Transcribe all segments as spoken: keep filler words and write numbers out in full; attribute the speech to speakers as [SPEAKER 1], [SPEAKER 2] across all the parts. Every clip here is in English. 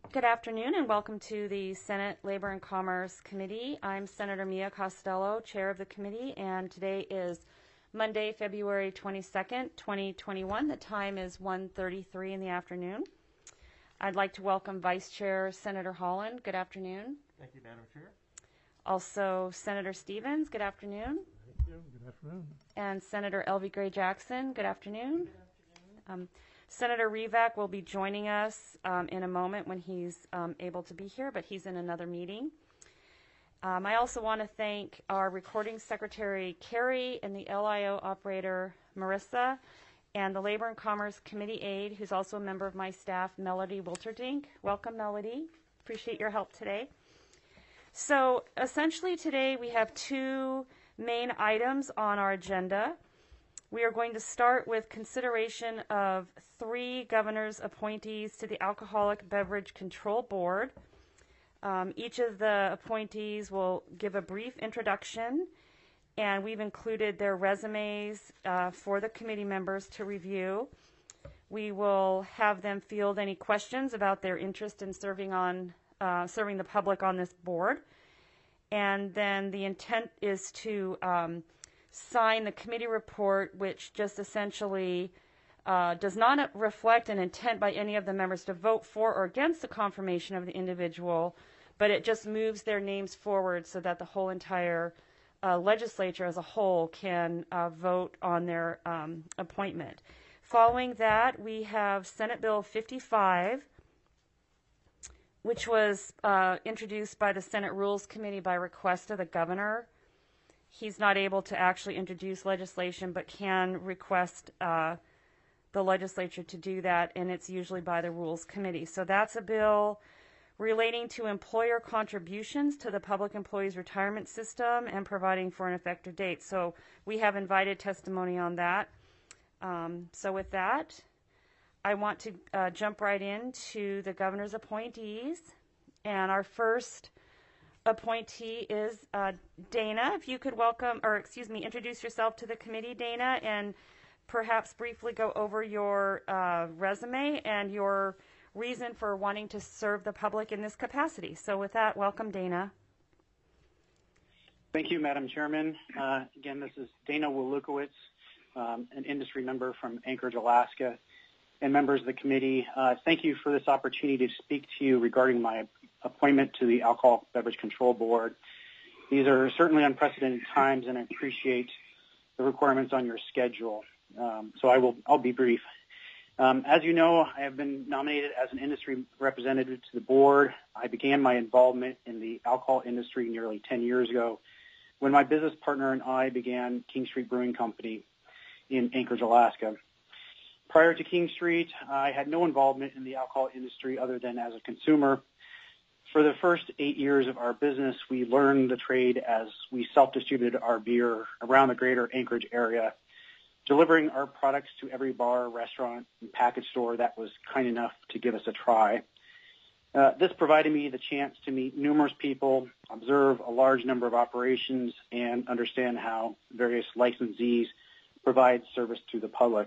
[SPEAKER 1] Good afternoon and welcome to the Senate Labor and Commerce Committee. I'm Senator Mia Costello, Chair of the committee, and today is Monday, February twenty-second, twenty twenty-one. The time is one thirty-three in the afternoon. I'd like to welcome Vice Chair Senator Holland. Good afternoon.
[SPEAKER 2] Thank you, Madam Chair.
[SPEAKER 1] Also, Senator Stevens. Good afternoon.
[SPEAKER 3] Thank you. Good afternoon.
[SPEAKER 1] And Senator Elvie Gray Jackson. Good afternoon. Good afternoon. Um, Senator Rivak will be joining us um, in a moment when he's um, able to be here, but he's in another meeting. Um, I also want to thank our recording secretary, Carrie, and the L I O operator, Marissa, and the Labor and Commerce Committee aide, who's also a member of my staff, Melody Wilterdink. Welcome, Melody. Appreciate your help today. So essentially today we have two main items on our agenda. We are going to start with consideration of three governors' appointees to the Alcoholic Beverage Control Board. Um, each of the appointees will give a brief introduction, and we've included their resumes uh, for the committee members to review. We will have them field any questions about their interest in serving on uh, serving the public on this board, and then the intent is to um, sign the committee report, which just essentially uh, does not reflect an intent by any of the members to vote for or against the confirmation of the individual, but it just moves their names forward so that the whole entire uh, legislature as a whole can uh, vote on their um, appointment. Following that, we have Senate Bill fifty-five, which was uh, introduced by the Senate Rules Committee by request of the governor. He's not able to actually introduce legislation, but can request uh, the legislature to do that, and it's usually by the Rules Committee. So that's a bill relating to employer contributions to the public employees retirement system and providing for an effective date. So we have invited testimony on that. Um, so with that, I want to uh, jump right into the governor's appointees. And our first appointee is uh, Dana. If you could welcome, or excuse me, introduce yourself to the committee, Dana, and perhaps briefly go over your uh, resume and your reason for wanting to serve the public in this capacity. So with that, welcome, Dana.
[SPEAKER 4] Thank you, Madam Chairman. Uh, again, this is Dana Wolukowicz, um, an industry member from Anchorage, Alaska, and members of the committee. Uh, thank you for this opportunity to speak to you regarding my appointment to the Alcohol Beverage Control Board. These are certainly unprecedented times, and I appreciate the requirements on your schedule. Um, so I will, I'll be brief. Um, as you know, I have been nominated as an industry representative to the board. I began my involvement in the alcohol industry nearly ten years ago when my business partner and I began King Street Brewing Company in Anchorage, Alaska. Prior to King Street, I had no involvement in the alcohol industry other than as a consumer. For the first eight years of our business, we learned the trade as we self-distributed our beer around the greater Anchorage area, delivering our products to every bar, restaurant, and package store that was kind enough to give us a try. Uh, this provided me the chance to meet numerous people, observe a large number of operations, and understand how various licensees provide service to the public.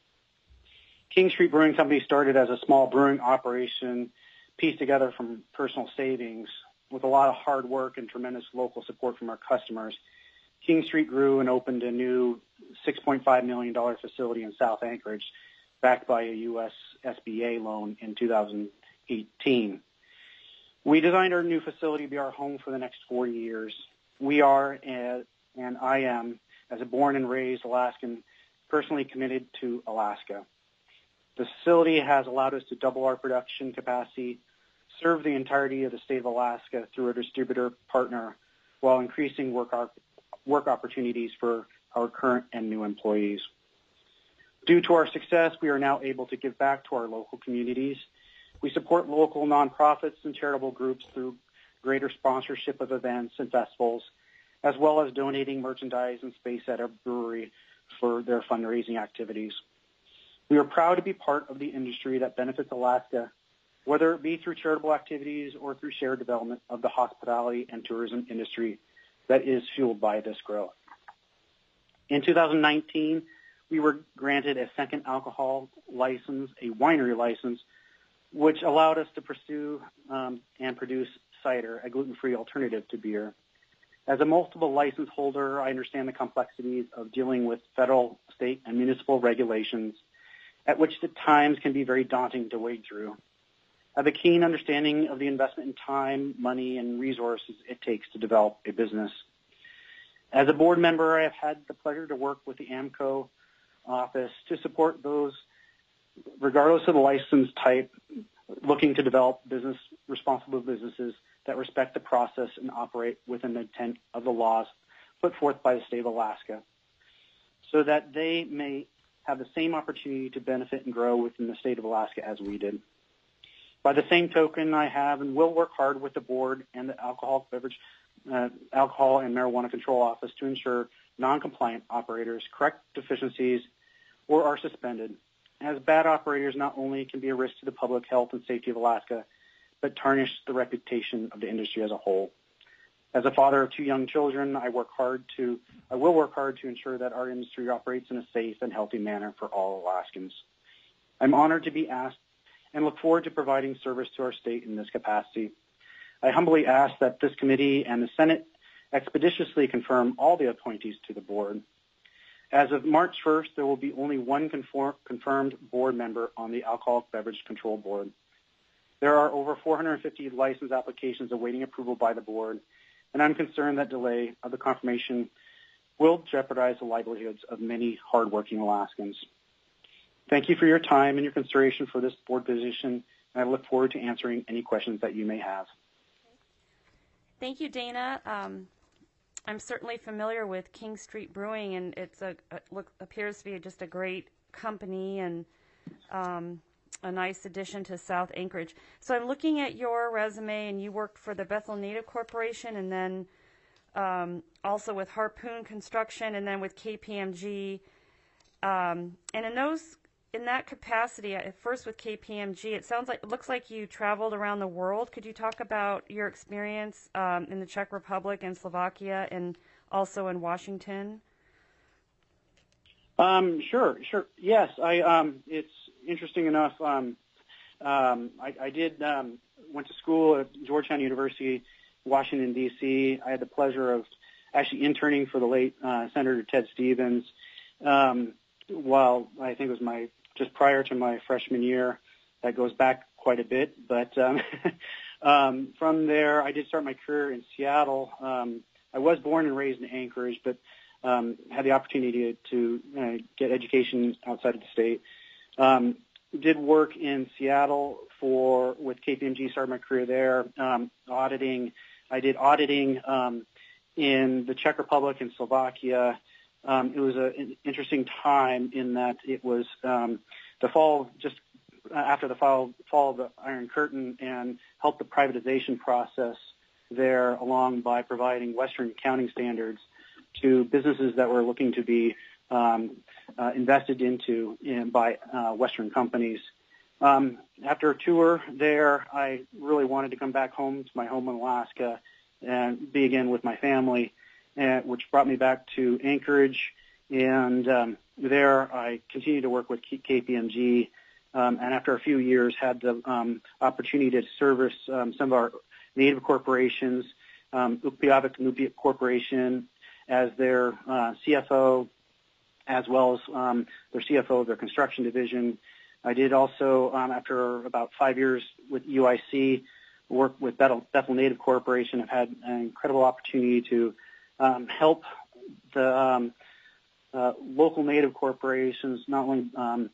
[SPEAKER 4] King Street Brewing Company started as a small brewing operation pieced together from personal savings. With a lot of hard work and tremendous local support from our customers, King Street grew and opened a new six point five million dollars facility in South Anchorage, backed by a U S S B A loan in two thousand eighteen. We designed our new facility to be our home for the next forty years. We are, and I am, as a born and raised Alaskan, personally committed to Alaska. The facility has allowed us to double our production capacity, serve the entirety of the state of Alaska through a distributor partner, while increasing work, op- work opportunities for our current and new employees. Due to our success, we are now able to give back to our local communities. We support local nonprofits and charitable groups through greater sponsorship of events and festivals, as well as donating merchandise and space at our brewery for their fundraising activities. We are proud to be part of the industry that benefits Alaska, whether it be through charitable activities or through shared development of the hospitality and tourism industry that is fueled by this growth. In two thousand nineteen, we were granted a second alcohol license, a winery license, which allowed us to pursue um, and produce cider, a gluten-free alternative to beer. As a multiple license holder, I understand the complexities of dealing with federal, state, and municipal regulations, at which at times can be very daunting to wade through. I have a keen understanding of the investment in time, money, and resources it takes to develop a business. As a board member, I have had the pleasure to work with the AMCO office to support those, regardless of the license type, looking to develop business responsible businesses that respect the process and operate within the intent of the laws put forth by the state of Alaska, so that they may have the same opportunity to benefit and grow within the state of Alaska as we did. By the same token, I have and will work hard with the board and the alcohol beverage, uh, alcohol and marijuana control office to ensure non-compliant operators correct deficiencies or are suspended, as bad operators not only can be a risk to the public health and safety of Alaska, but tarnish the reputation of the industry as a whole. As a father of two young children, I work hard to, I will work hard to ensure that our industry operates in a safe and healthy manner for all Alaskans. I'm honored to be asked and look forward to providing service to our state in this capacity. I humbly ask that this committee and the Senate expeditiously confirm all the appointees to the board. As of March first, there will be only one conform, confirmed board member on the Alcoholic Beverage Control Board. There are over four hundred fifty license applications awaiting approval by the board, and I'm concerned that delay of the confirmation will jeopardize the livelihoods of many hardworking Alaskans. Thank you for your time and your consideration for this board position, and I look forward to answering any questions that you may have.
[SPEAKER 1] Thank you, Dana. Um, I'm certainly familiar with King Street Brewing, and it's a, a look appears to be just a great company and um, a nice addition to South Anchorage. So I'm looking at your resume, and you worked for the Bethel Native Corporation, and then um, also with Harpoon Construction, and then with K P M G. Um, and in those, in that capacity, at first with K P M G, it sounds like it looks like you traveled around the world. Could you talk about your experience um, in the Czech Republic and Slovakia, and also in Washington?
[SPEAKER 4] Um, sure, sure. Yes, I. Um, it's interesting enough. Um, um, I, I did um, went to school at Georgetown University, Washington D C. I had the pleasure of actually interning for the late uh, Senator Ted Stevens. Um, while I think it was my just prior to my freshman year, that goes back quite a bit. But um, um, from there, I did start my career in Seattle. Um, I was born and raised in Anchorage, but Um, had the opportunity to, to uh, get education outside of the state. Um, did work in Seattle for with K P M G. Started my career there, um, auditing. I did auditing um, in the Czech Republic and Slovakia. Um, it was a, an interesting time in that it was um, the fall, just after the fall, fall of the Iron Curtain, and helped the privatization process there along by providing Western accounting standards to businesses that were looking to be um, uh, invested into in, by uh, Western companies. Um, after a tour there, I really wanted to come back home to my home in Alaska and be again with my family, uh, which brought me back to Anchorage. And um, there I continued to work with K P M G, um, and after a few years had the um, opportunity to service um, some of our native corporations, um, Ukpiavik Nupia Corporation, as their uh, C F O, as well as um, their C F O of their construction division. I did also, um, after about five years with U I C, work with Bethel, Bethel Native Corporation. I've had an incredible opportunity to um, help the um, uh, local Native corporations not only um,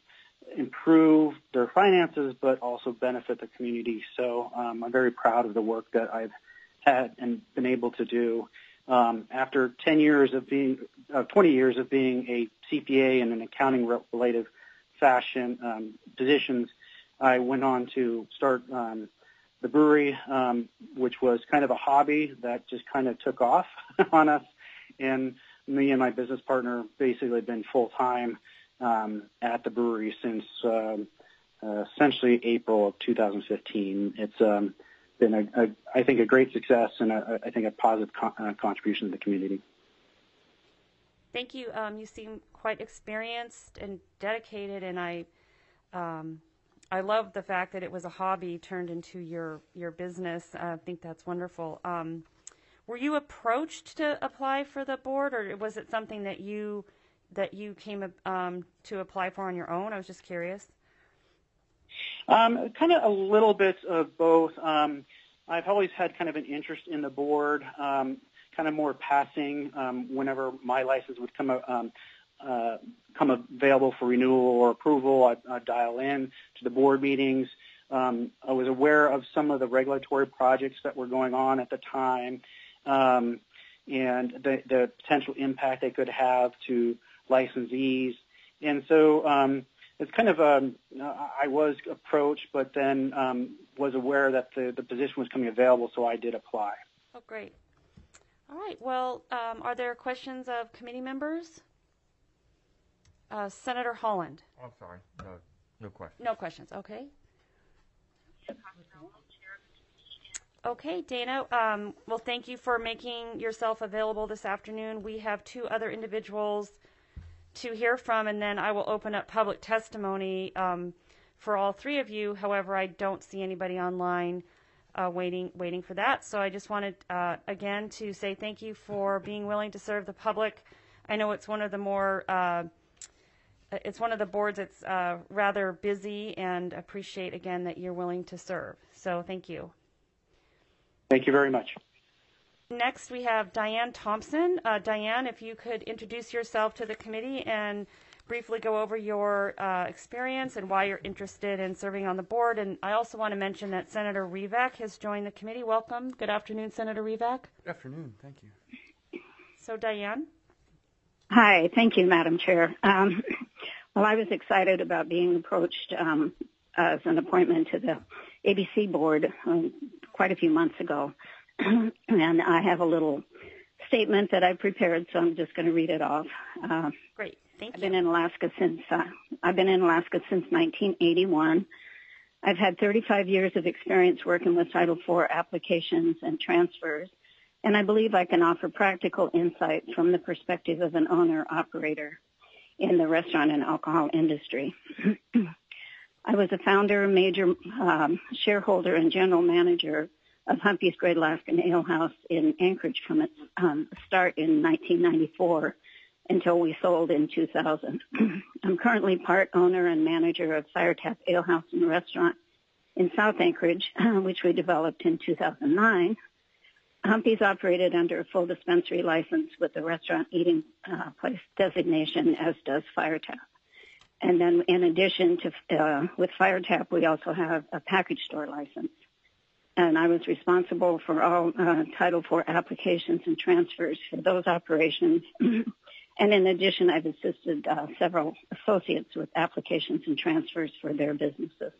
[SPEAKER 4] improve their finances, but also benefit the community. So um, I'm very proud of the work that I've had and been able to do. Um, after ten years of being, uh, twenty years of being a C P A in an accounting-related fashion um, positions, I went on to start um, the brewery, um, which was kind of a hobby that just kind of took off on us. And me and my business partner basically have been full-time um, at the brewery since um, uh, essentially April of two thousand fifteen. It's um, been, a, a, I think, a great success and a, I think a positive con- uh, contribution to the community.
[SPEAKER 1] Thank you. Um, you seem quite experienced and dedicated, and I, um, I love the fact that it was a hobby turned into your, your business. I think that's wonderful. Um, were you approached to apply for the board, or was it something that you that you came um, to apply for on your own? I was just curious.
[SPEAKER 4] Um, kind of a little bit of both. Um, I've always had kind of an interest in the board, um, kind of more passing um, whenever my license would come um, uh, come available for renewal or approval. I'd, I'd dial in to the board meetings. Um, I was aware of some of the regulatory projects that were going on at the time, um, and the, the potential impact they could have to licensees. And so um, it's kind of um, I was approached, but then um, was aware that the, the position was coming available, so I did apply.
[SPEAKER 1] Oh, great. All right. Well, um, are there questions of committee members? Uh, Senator Holland.
[SPEAKER 2] Oh, I'm sorry. No, no questions.
[SPEAKER 1] No questions. Okay. Okay, Dana. Um, well, thank you for making yourself available this afternoon. We have two other individuals to hear from, and then I will open up public testimony um, for all three of you. However, I don't see anybody online uh, waiting waiting for that. So I just wanted, uh, again, to say thank you for being willing to serve the public. I know it's one of the more, uh, it's one of the boards that's uh, rather busy, and appreciate, again, that you're willing to serve. So thank you.
[SPEAKER 4] Thank you very much.
[SPEAKER 1] Next, we have Diane Thompson. Uh, Diane, if you could introduce yourself to the committee and briefly go over your uh, experience and why you're interested in serving on the board. And I also want to mention that Senator Revak has joined the committee. Welcome. Good afternoon, Senator Revak.
[SPEAKER 2] Good afternoon. Thank you.
[SPEAKER 1] So, Diane.
[SPEAKER 3] Hi. Thank you, Madam Chair. Um, well, I was excited about being approached um, as an appointment to the A B C board um, quite a few months ago. And I have a little statement that I prepared, so I'm just going to read it off. Uh,
[SPEAKER 1] Great, thank
[SPEAKER 3] I've
[SPEAKER 1] you.
[SPEAKER 3] been in Alaska since uh, I've been in Alaska since nineteen eighty-one. I've had thirty-five years of experience working with Title four applications and transfers, and I believe I can offer practical insight from the perspective of an owner-operator in the restaurant and alcohol industry. I was a founder, major um, shareholder, and general manager of Humpy's Great Alaskan Ale House in Anchorage from its um, start in nineteen ninety-four until we sold in two thousand. I'm currently part owner and manager of Firetap Ale House and Restaurant in South Anchorage, which we developed in two thousand nine. Humpy's operated under a full dispensary license with the restaurant eating uh, place designation, as does Firetap. And then in addition to, uh, with Firetap, we also have a package store license. And I was responsible for all uh, Title four applications and transfers for those operations. And in addition, I've assisted uh, several associates with applications and transfers for their businesses.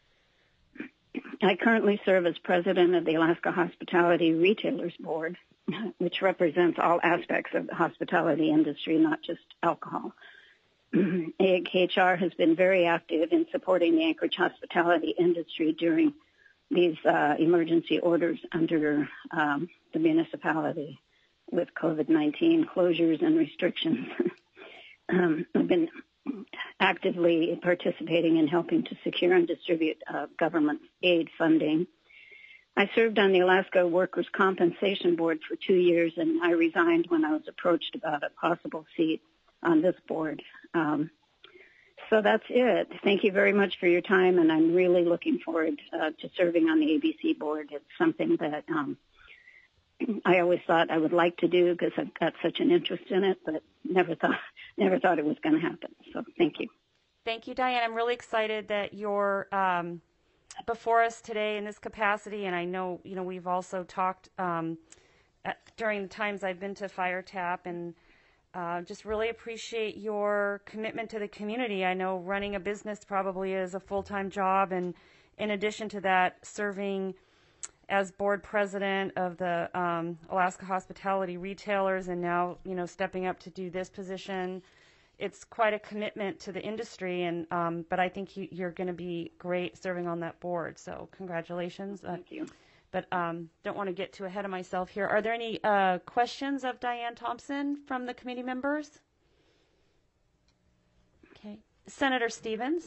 [SPEAKER 3] I currently serve as president of the Alaska Hospitality Retailers Board, which represents all aspects of the hospitality industry, not just alcohol. A H H R has been very active in supporting the Anchorage hospitality industry during these uh, emergency orders under um, the municipality with COVID nineteen closures and restrictions. um, I've been actively participating in helping to secure and distribute uh, government aid funding. I served on the Alaska Workers' Compensation Board for two years, and I resigned when I was approached about a possible seat on this board. Um, So that's it. Thank you very much for your time, and I'm really looking forward uh, to serving on the A B C board. It's something that um, I always thought I would like to do because I've got such an interest in it, but never thought never thought it was going to happen. So thank you.
[SPEAKER 1] Thank you, Diane. I'm really excited that you're um, before us today in this capacity, and I know you know we've also talked um, at, during the times I've been to Firetap, and Uh, just really appreciate your commitment to the community. I know running a business probably is a full-time job, and in addition to that, serving as board president of the um, Alaska Hospitality Retailers, and now you know stepping up to do this position. It's quite a commitment to the industry, and um, but I think you, you're going to be great serving on that board. So congratulations.
[SPEAKER 3] Thank you.
[SPEAKER 1] But um, don't want to get too ahead of myself here. Are there any uh, questions of Diane Thompson from the committee members? Okay. Senator Stevens.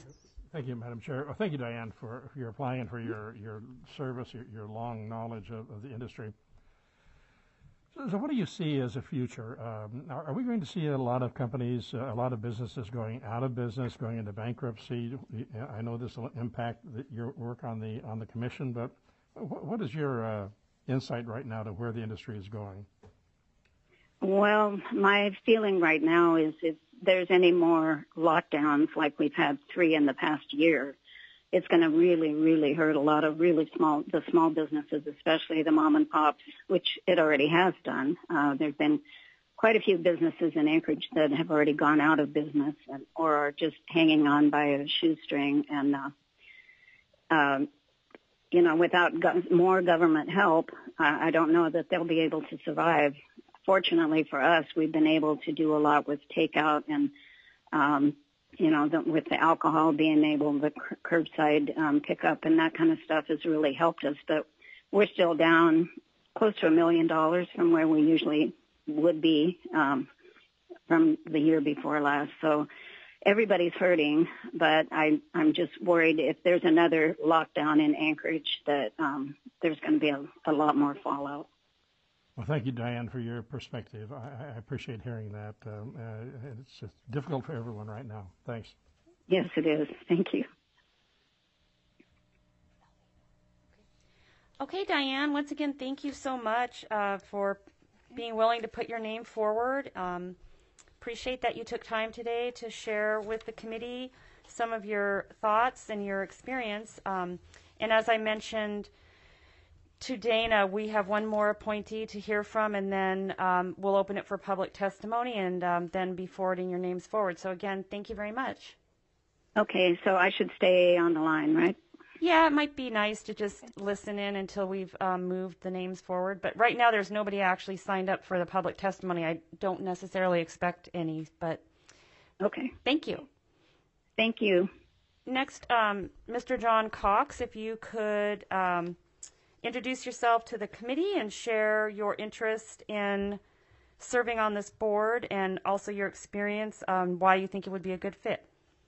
[SPEAKER 5] Thank you, Madam Chair. Well, thank you, Diane, for your applying and for your, your service, your, your long knowledge of, of the industry. So, so what do you see as a future? Um, are, are we going to see a lot of companies, uh, a lot of businesses going out of business, going into bankruptcy? I know this will impact the, your work on the on the commission, but what, what is your uh, insight right now to where the industry is going?
[SPEAKER 3] Well, my feeling right now is if there's any more lockdowns like we've had three in the past year, it's going to really, really hurt a lot of really small, the small businesses, especially the mom and pops, which it already has done. Uh, there've been quite a few businesses in Anchorage that have already gone out of business and, or are just hanging on by a shoestring. And, uh, um, you know, without go- more government help, uh, I don't know that they'll be able to survive. Fortunately for us, we've been able to do a lot with takeout and, um, you know, the, with the alcohol being able, the curbside um, pickup and that kind of stuff has really helped us. But we're still down close to a million dollars from where we usually would be um, from the year before last. So everybody's hurting, but I, I'm just worried if there's another lockdown in Anchorage that um, there's going to be a, a lot more fallout.
[SPEAKER 5] Well, thank you, Diane, for your perspective. I, I appreciate hearing that. Um, uh, it's just difficult for everyone right now. Thanks.
[SPEAKER 3] Yes, it is. Thank you.
[SPEAKER 1] Okay, Diane, once again, thank you so much uh, for being willing to put your name forward. Um, appreciate that you took time today to share with the committee some of your thoughts and your experience. Um, and as I mentioned to Dana, we have one more appointee to hear from, and then um, we'll open it for public testimony and um, then be forwarding your names forward. So again, thank you very much.
[SPEAKER 3] Okay, so I should stay on the line, right?
[SPEAKER 1] Yeah, it might be nice to just listen in until we've um, moved the names forward. But right now there's nobody actually signed up for the public testimony. I don't necessarily expect any, but
[SPEAKER 3] okay.
[SPEAKER 1] Thank you.
[SPEAKER 3] Thank you.
[SPEAKER 1] Next, um, Mister John Cox, if you could um, introduce yourself to the committee and share your interest in serving on this board and also your experience on why you think it would be a good fit.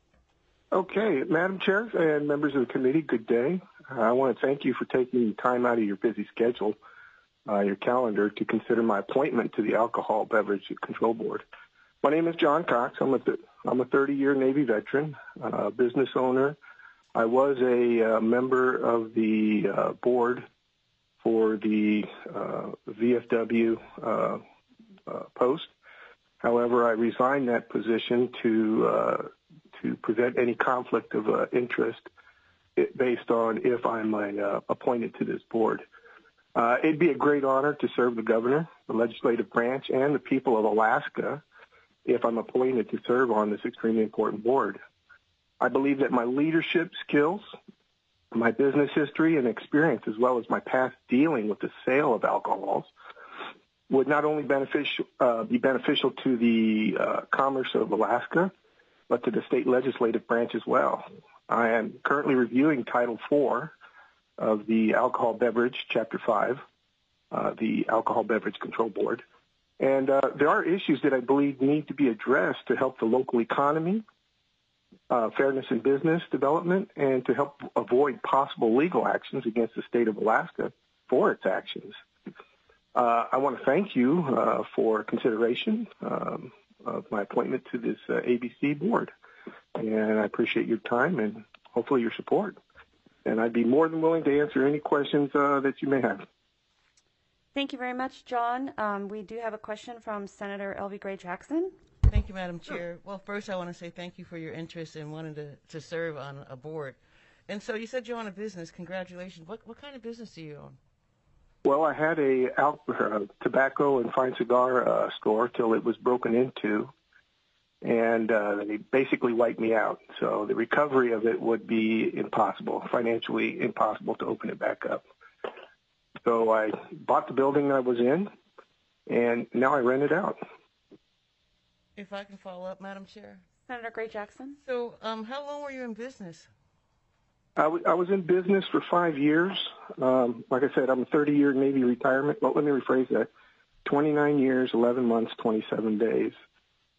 [SPEAKER 6] Okay, Madam Chair and members of the committee, good day. Uh, I want to thank you for taking time out of your busy schedule, uh, your calendar, to consider my appointment to the Alcohol Beverage Control Board. My name is John Cox. I'm a, I'm a thirty-year Navy veteran, uh, business owner. I was a uh, member of the uh, board for the uh, V F W uh, uh, post. However, I resigned that position to uh, to prevent any conflict of uh, interest based on if I'm uh, appointed to this board. Uh, it'd be a great honor to serve the governor, the legislative branch, and the people of Alaska if I'm appointed to serve on this extremely important board. I believe that my leadership skills, my business history and experience, as well as my past dealing with the sale of alcohols, would not only beneficial, uh, be beneficial to the uh, commerce of Alaska, but to the state legislative branch as well. I am currently reviewing Title four of the Alcohol Beverage, Chapter five, uh, the Alcohol Beverage Control Board. And uh, there are issues that I believe need to be addressed to help the local economy, uh, fairness in business development, and to help avoid possible legal actions against the state of Alaska for its actions. Uh, I want to thank you uh, for consideration um, of my appointment to this uh, A B C board. And I appreciate your time and hopefully your support. And I'd be more than willing to answer any questions uh, that you may have.
[SPEAKER 1] Thank you very much, John. Um, we do have a question from Senator Elvie Gray Jackson.
[SPEAKER 7] Thank you, Madam Chair. Well, first I want to say thank you for your interest in wanting to, to serve on a board. And so you said you own a business. Congratulations. What what kind of business do you own?
[SPEAKER 6] Well, I had a al- uh, tobacco and fine cigar uh, store till it was broken into, and uh, they basically wiped me out. So the recovery of it would be impossible, financially impossible to open it back up. So I bought the building I was in, and now I rent it out.
[SPEAKER 7] If I can follow up, Madam Chair.
[SPEAKER 1] Senator Gray Jackson.
[SPEAKER 7] So um, how long were you in business?
[SPEAKER 6] I, w- I was in business for five years. Um, like I said, I'm a thirty-year Navy retirement. Well, let me rephrase that. twenty-nine years, eleven months, twenty-seven days.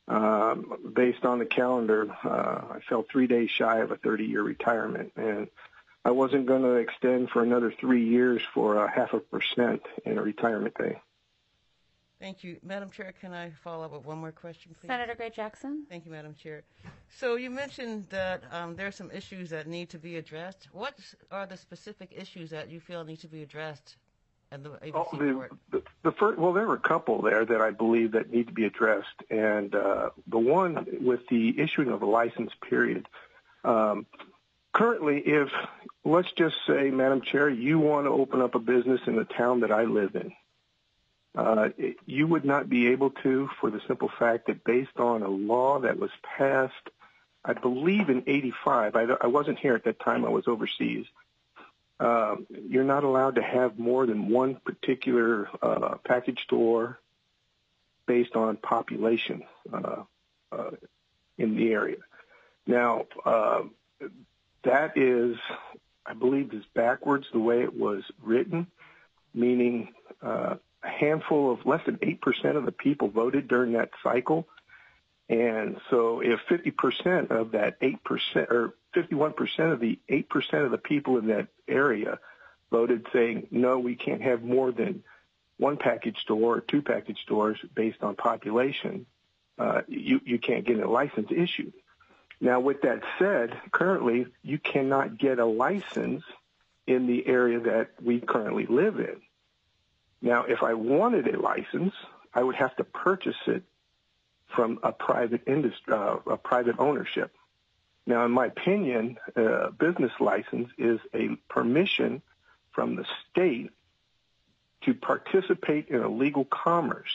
[SPEAKER 6] Um, based on the calendar, uh, I fell three days shy of a thirty-year retirement, and I wasn't going to extend for another three years for a half a percent in a retirement pay.
[SPEAKER 7] Thank you. Madam Chair, can I follow up with one more question, please?
[SPEAKER 1] Senator Gray Jackson.
[SPEAKER 7] Thank you, Madam Chair. So you mentioned that um, there are some issues that need to be addressed. What are the specific issues that you feel need to be addressed in the A B C
[SPEAKER 6] Oh, the,
[SPEAKER 7] board?
[SPEAKER 6] the, the first, well, there were a couple there that I believe that need to be addressed, and uh, the one with the issuing of a license period. Um, currently, if let's just say, Madam Chair, you want to open up a business in the town that I live in, uh, it, you would not be able to, for the simple fact that based on a law that was passed, I believe in eighty-five. I, I wasn't here at that time. I was overseas. Uh, you're not allowed to have more than one particular uh, package store based on population uh, uh, in the area. Now, uh, that is, I believe, is backwards the way it was written, meaning uh, a handful of less than eight percent of the people voted during that cycle. And so if fifty percent of that eight percent or fifty-one percent of the eight percent of the people in that area voted saying, no, we can't have more than one package store or two package stores based on population, uh, you, you can't get a license issued. Now, with that said, currently you cannot get a license in the area that we currently live in. Now, if I wanted a license, I would have to purchase it from a private industry, uh, a private ownership. Now, in my opinion, a business license is a permission from the state to participate in a legal commerce.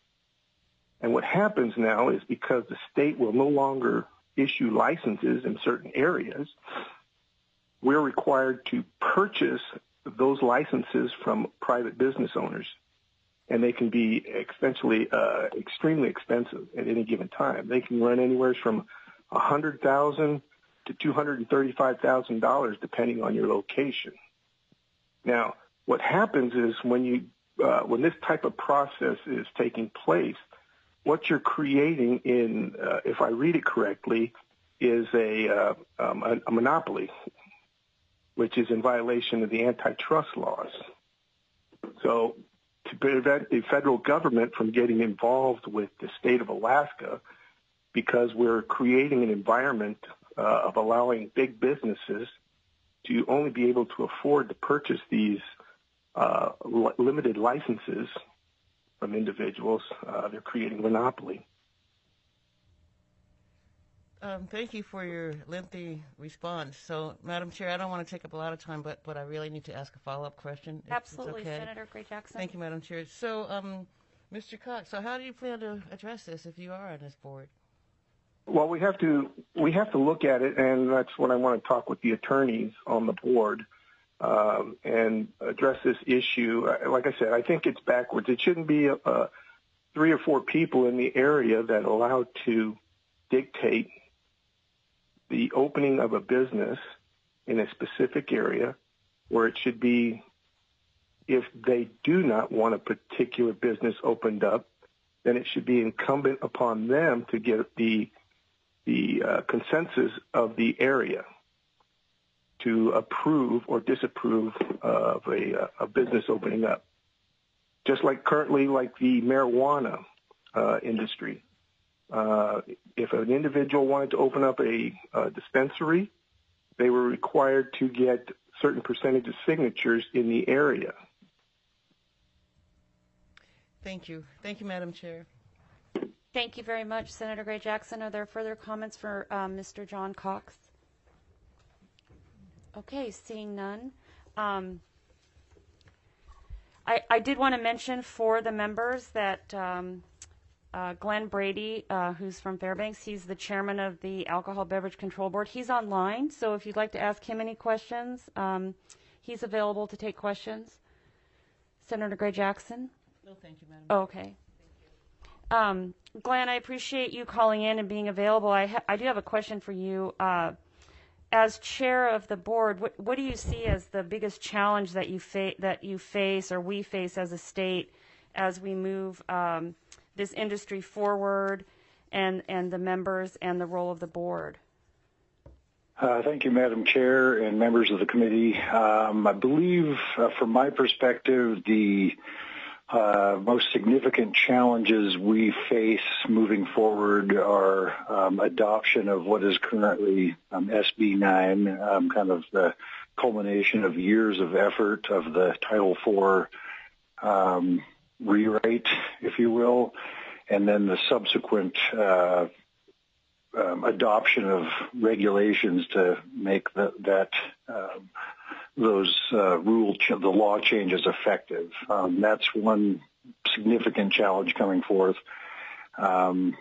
[SPEAKER 6] And what happens now is because the state will no longer issue licenses in certain areas, we're required to purchase those licenses from private business owners. And they can be essentially uh, extremely expensive at any given time. They can run anywhere from one hundred thousand dollars to two hundred thirty-five thousand dollars, depending on your location. Now, what happens is when you uh, when this type of process is taking place, what you're creating in, uh, if I read it correctly, is a, uh, um, a, a monopoly, which is in violation of the antitrust laws. So, to prevent the federal government from getting involved with the state of Alaska, because we're creating an environment uh, of allowing big businesses to only be able to afford to purchase these uh, li- limited licenses from individuals, uh, they're creating a monopoly.
[SPEAKER 7] Um, thank you for your lengthy response. So, Madam Chair, I don't want to take up a lot of time, but, but I really need to ask a follow-up question. If
[SPEAKER 1] Absolutely,
[SPEAKER 7] it's okay.
[SPEAKER 1] Senator Gray Jackson.
[SPEAKER 7] Thank you, Madam Chair. So, um, Mister Cox, so how do you plan to address this if you are on this board?
[SPEAKER 6] Well, we have to we have to look at it, and that's what I want to talk with the attorneys on the board um, and address this issue. Like I said, I think it's backwards. It shouldn't be uh, three or four people in the area that are allowed to dictate the opening of a business in a specific area, where it should be, if they do not want a particular business opened up, then it should be incumbent upon them to get the the uh, consensus of the area to approve or disapprove of a, a business opening up. Just like currently, like the marijuana uh, industry. Uh, if an individual wanted to open up a, a dispensary, they were required to get certain percentage of signatures in the area.
[SPEAKER 7] Thank you. Thank you, Madam Chair.
[SPEAKER 1] Thank you very much, Senator Gray Jackson. Are there further comments for um, Mister John Cox? Okay, seeing none. Um, I, I did want to mention for the members that um, uh, Glenn Brady, uh, who's from Fairbanks, he's the chairman of the Alcohol Beverage Control Board. He's online, so if you'd like to ask him any questions, um, he's available to take questions. Senator Gray Jackson?
[SPEAKER 7] No, thank you, Madam
[SPEAKER 1] Oh, okay. Um, Glenn, I appreciate you calling in and being available. I, ha- I do have a question for you. Uh, as chair of the board, what, what do you see as the biggest challenge that you fa- that you face or we face as a state as we move um, this industry forward and, and the members and the role of the board.
[SPEAKER 8] Uh, thank you, Madam Chair and members of the committee. Um, I believe, uh, from my perspective, the uh, most significant challenges we face moving forward are um, adoption of what is currently um, S B nine, um, kind of the culmination of years of effort of the Title four um, rewrite, if you will, and then the subsequent uh, um, adoption of regulations to make the, that uh, those uh, rule ch- the law changes effective. Um, that's one significant challenge coming forth. Um,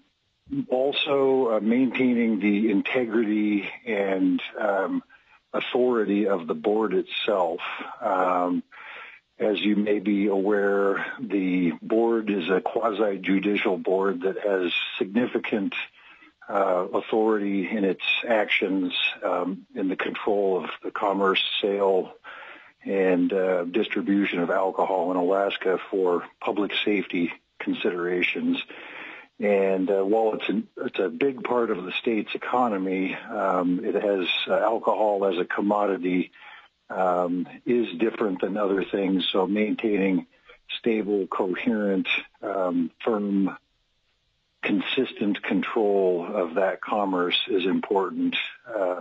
[SPEAKER 8] also, uh, maintaining the integrity and um, authority of the board itself. Um, as you may be aware, the board is a quasi-judicial board that has significant uh, authority in its actions um, in the control of the commerce, sale, and uh, distribution of alcohol in Alaska for public safety considerations. And uh, while it's, an, it's a big part of the state's economy, um, it has uh, alcohol as a commodity um, is different than other things. So maintaining stable, coherent, um, firm, consistent control of that commerce is important, uh,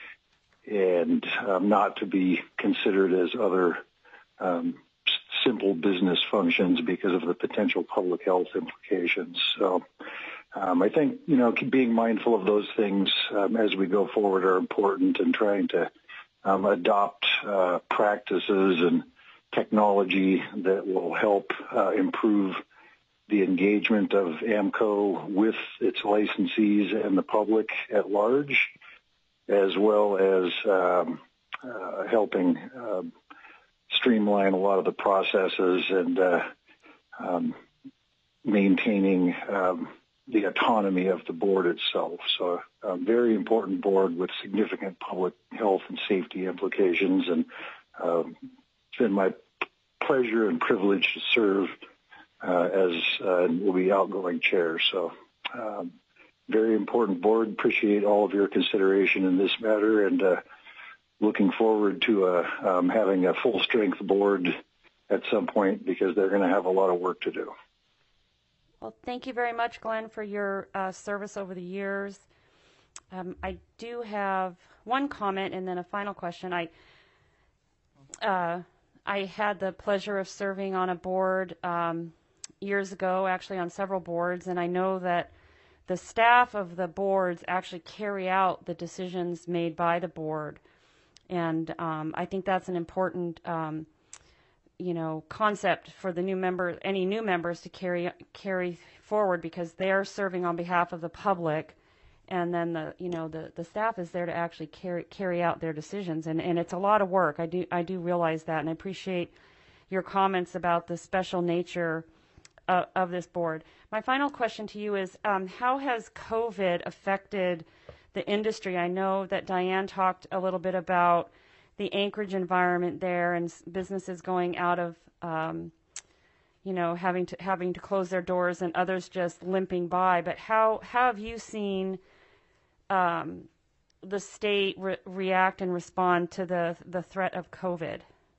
[SPEAKER 8] and um, not to be considered as other um, simple business functions because of the potential public health implications. So um, I think, you know, being mindful of those things um, as we go forward are important, and trying to um, adopt uh, practices and technology that will help uh, improve the engagement of AMCO with its licensees and the public at large, as well as um, uh, helping uh, streamline a lot of the processes and uh, um, maintaining um, the autonomy of the board itself. So a very important board with significant public health and safety implications, and uh, it's been my pleasure and privilege to serve uh, as uh, will be outgoing chair. So um, very important board. Appreciate all of your consideration in this matter, and uh, looking forward to uh, um, having a full-strength board at some point, because they're going to have a lot of work to do.
[SPEAKER 1] Well, thank you very much, Glenn, for your uh, service over the years. Um, I do have one comment and then a final question. I uh, I had the pleasure of serving on a board um, years ago, actually on several boards, and I know that the staff of the boards actually carry out the decisions made by the board. And um, I think that's an important, um, you know, concept for the new member, any new members to carry carry forward, because they are serving on behalf of the public, and then the, you know, the, the staff is there to actually carry carry out their decisions, and, and it's a lot of work. I do I do realize that, and I appreciate your comments about the special nature of, of this board. My final question to you is, um, how has COVID affected the industry? I know that Diane talked a little bit about the Anchorage environment there, and businesses going out of, um, you know, having to having to close their doors, and others just limping by. But how, how have you seen um, the state re- react and respond to the the threat of COVID?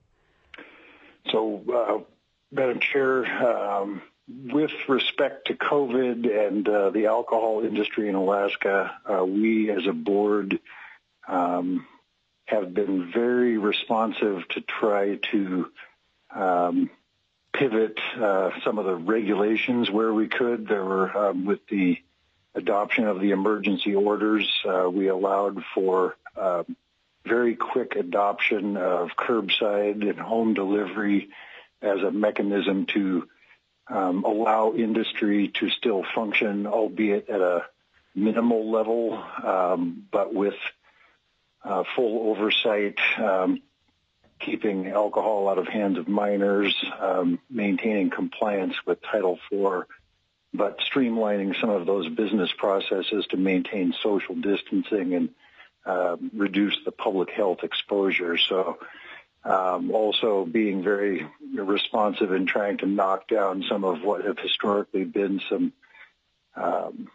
[SPEAKER 8] So, uh, Madam Chair, um, with respect to COVID and uh, the alcohol industry in Alaska, uh, we as a board um, have been very responsive to try to um, pivot uh, some of the regulations where we could. There were, um, with the adoption of the emergency orders, uh, we allowed for uh, very quick adoption of curbside and home delivery as a mechanism to Um, allow industry to still function, albeit at a minimal level, um, but with uh, full oversight, um, keeping alcohol out of hands of minors, um, maintaining compliance with Title four, but streamlining some of those business processes to maintain social distancing and uh, reduce the public health exposure. So Um, also being very responsive in trying to knock down some of what have historically been some um,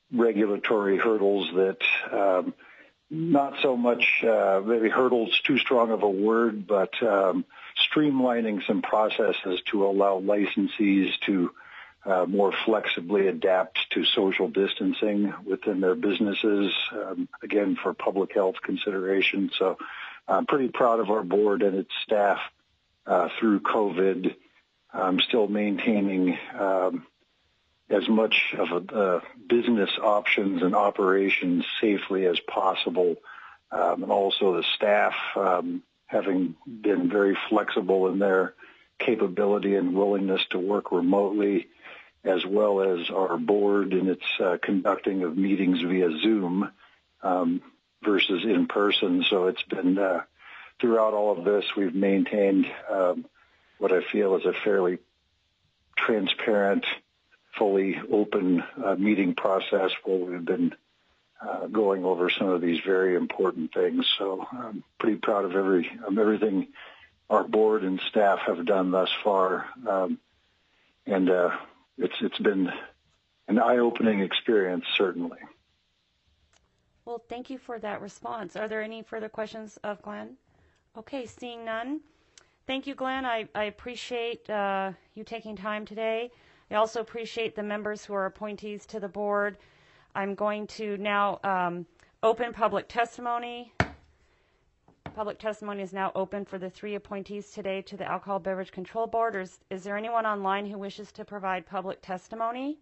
[SPEAKER 8] regulatory hurdles that um, not so much uh, maybe hurdles too strong of a word, but um, streamlining some processes to allow licensees to uh, more flexibly adapt to social distancing within their businesses, um, again, for public health consideration. So I'm pretty proud of our board and its staff uh, through COVID, um, still maintaining um, as much of a, uh, business options and operations safely as possible. Um, and also the staff um, having been very flexible in their capability and willingness to work remotely, as well as our board in its uh, conducting of meetings via Zoom um, versus in person. So it's been, uh, throughout all of this, we've maintained um, what I feel is a fairly transparent, fully open uh, meeting process where we've been uh, going over some of these very important things. So I'm pretty proud of every of everything our board and staff have done thus far. Um, and uh, it's it's been an eye-opening experience, certainly.
[SPEAKER 1] Well, thank you for that response. Are there any further questions of Glenn? Okay, seeing none. Thank you, Glenn. I, I appreciate uh, you taking time today. I also appreciate the members who are appointees to the board. I'm going to now um, open public testimony. Public testimony is now open for the three appointees today to the Alcohol Beverage Control Board. Is, is there anyone online who wishes to provide public testimony?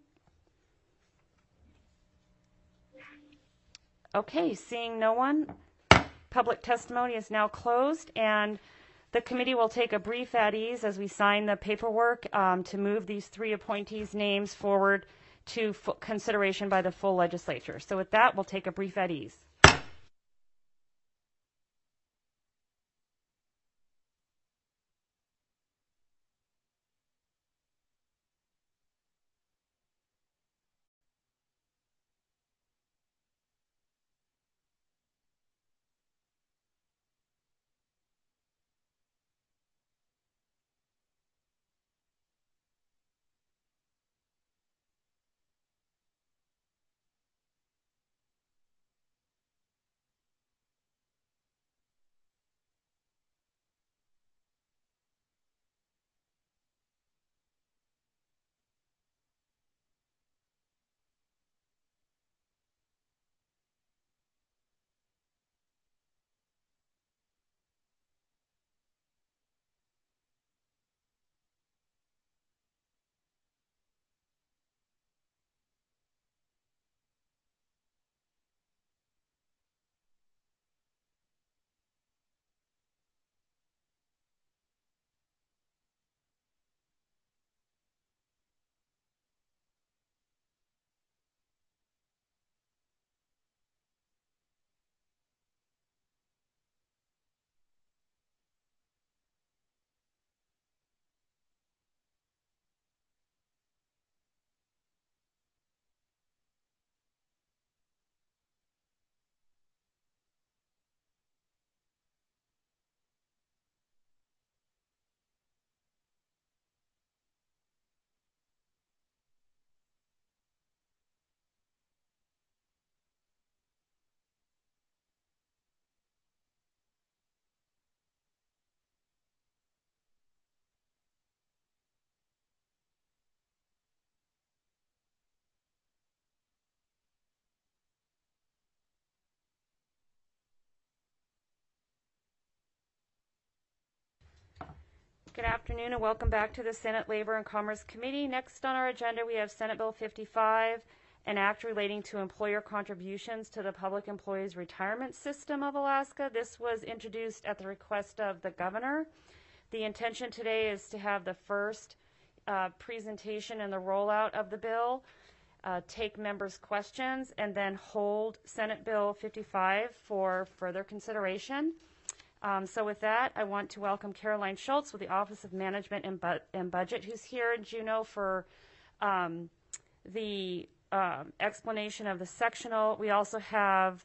[SPEAKER 1] Okay, seeing no one, public testimony is now closed, and the committee will take a brief at ease as we sign the paperwork um, to move these three appointees' names forward to f- consideration by the full legislature. So with that, we'll take a brief at ease. Good afternoon and welcome back to the Senate Labor and Commerce Committee. Next on our agenda, we have Senate Bill fifty-five, an act relating to employer contributions to the Public Employees Retirement System of Alaska. This was introduced at the request of the governor. The intention today is to have the first uh, presentation and the rollout of the bill, uh, take members' questions, and then hold Senate Bill fifty-five for further consideration. Um, so with that, I want to welcome Caroline Schultz with the Office of Management and, Bu- and Budget, who's here in Juneau for um, the um, explanation of the sectional. We also have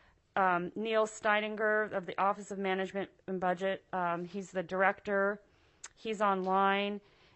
[SPEAKER 1] um, Neil Steininger of the Office of Management and Budget. Um, he's the director. He's online.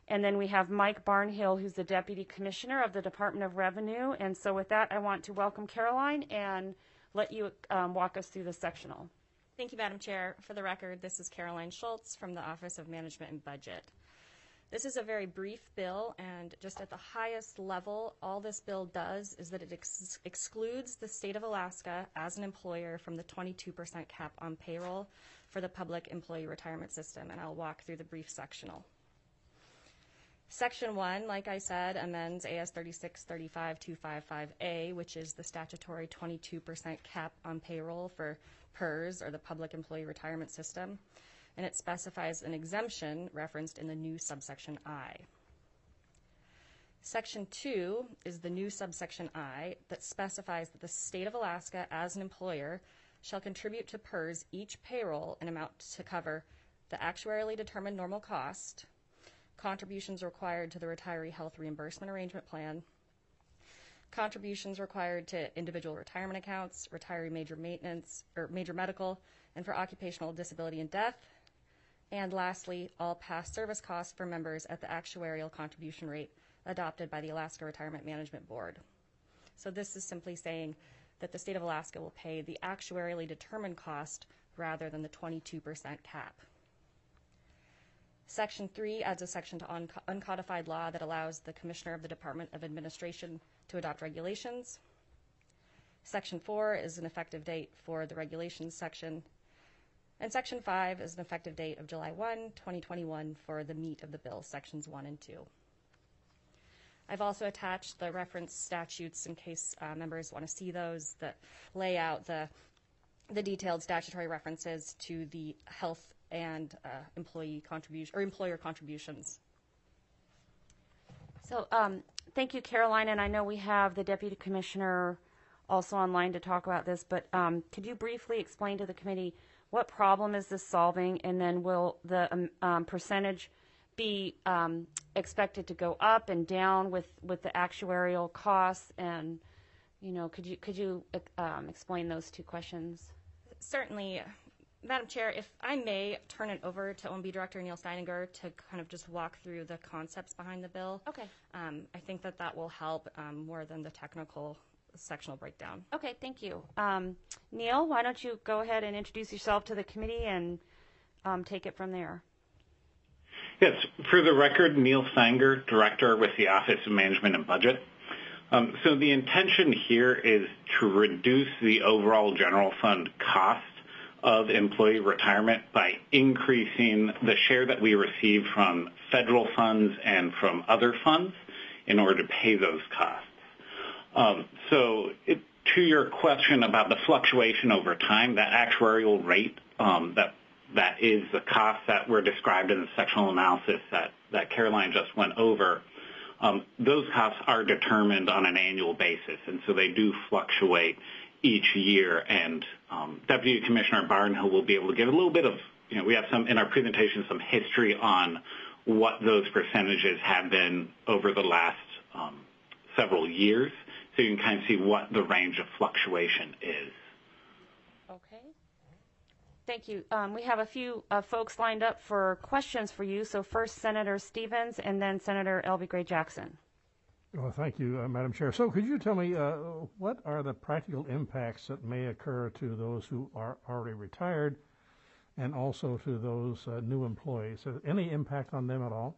[SPEAKER 1] And then we have Mike Barnhill, who's the Deputy Commissioner of the Department of Revenue. And so with that, I want to welcome Caroline and let you um, walk us through the sectional.
[SPEAKER 9] Thank you, Madam Chair. For the record, this is Caroline Schultz from the Office of Management and Budget. This is a very brief bill, and just at the highest level, all this bill does is that it ex- excludes the state of Alaska as an employer from the twenty-two percent cap on payroll for the public employee retirement system, and I'll walk through the brief sectional. Section one, like I said, amends A S thirty-six thirty-five two fifty-five A, which is the statutory twenty-two percent cap on payroll for P E R S, or the Public Employee Retirement System, and it specifies an exemption referenced in the new subsection I. Section two is the new subsection I that specifies that the state of Alaska as an employer shall contribute to P E R S each payroll an amount to cover the actuarially determined normal cost, contributions required to the retiree health reimbursement arrangement plan, contributions required to individual retirement accounts, retiree major maintenance or major medical, and for occupational disability and death, and lastly, all past service costs for members at the actuarial contribution rate adopted by the Alaska Retirement Management Board. So this is simply saying that the state of Alaska will pay the actuarially determined cost rather than the twenty-two percent cap. Section three adds a section to un- uncodified law that allows the Commissioner of the Department of Administration to adopt regulations. Section four is an effective date for the regulations section. And Section five is an effective date of July first, twenty twenty-one for the meat of the bill, Sections one and two. I've also attached the reference statutes in case uh, members want to see those that lay out the, the detailed statutory references to the health and uh, employee contribution or employer contributions.
[SPEAKER 1] So um, thank you, Caroline, and I know we have the Deputy Commissioner also online to talk about this, but um, could you briefly explain to the committee what problem is this solving, and then will the um, um, percentage be um, expected to go up and down with, with the actuarial costs, and you know, could you could you um, explain those two questions?
[SPEAKER 9] Certainly. Madam Chair, if I may turn it over to O M B Director Neil Steininger to kind of just walk through the concepts behind the bill.
[SPEAKER 1] Okay.
[SPEAKER 9] Um, I think that that will help um, more than the technical sectional breakdown.
[SPEAKER 1] Okay, thank you. Um, Neil, why don't you go ahead and introduce yourself to the committee and um, take it from there.
[SPEAKER 10] Yes, for the record, Neil Steininger, Director with the Office of Management and Budget. Um, so the intention here is to reduce the overall general fund cost of employee retirement by increasing the share that we receive from federal funds and from other funds in order to pay those costs. Um, so it, to your question about the fluctuation over time, that actuarial rate, um, that that is the cost that were described in the sectional analysis that, that Caroline just went over, um, those costs are determined on an annual basis, and so they do fluctuate each year, and um, Deputy Commissioner Barnhill will be able to give a little bit of, you know, we have some in our presentation some history on what those percentages have been over the last um, several years, so you can kind of see what the range of fluctuation is.
[SPEAKER 1] Okay. Thank you. Um, we have a few uh, folks lined up for questions for you. So first, Senator Stevens, and then Senator Elvie Gray Jackson.
[SPEAKER 5] Well, thank you, uh, Madam Chair. So could you tell me uh, what are the practical impacts that may occur to those who are already retired and also to those uh, new employees? Is there any impact on them at all?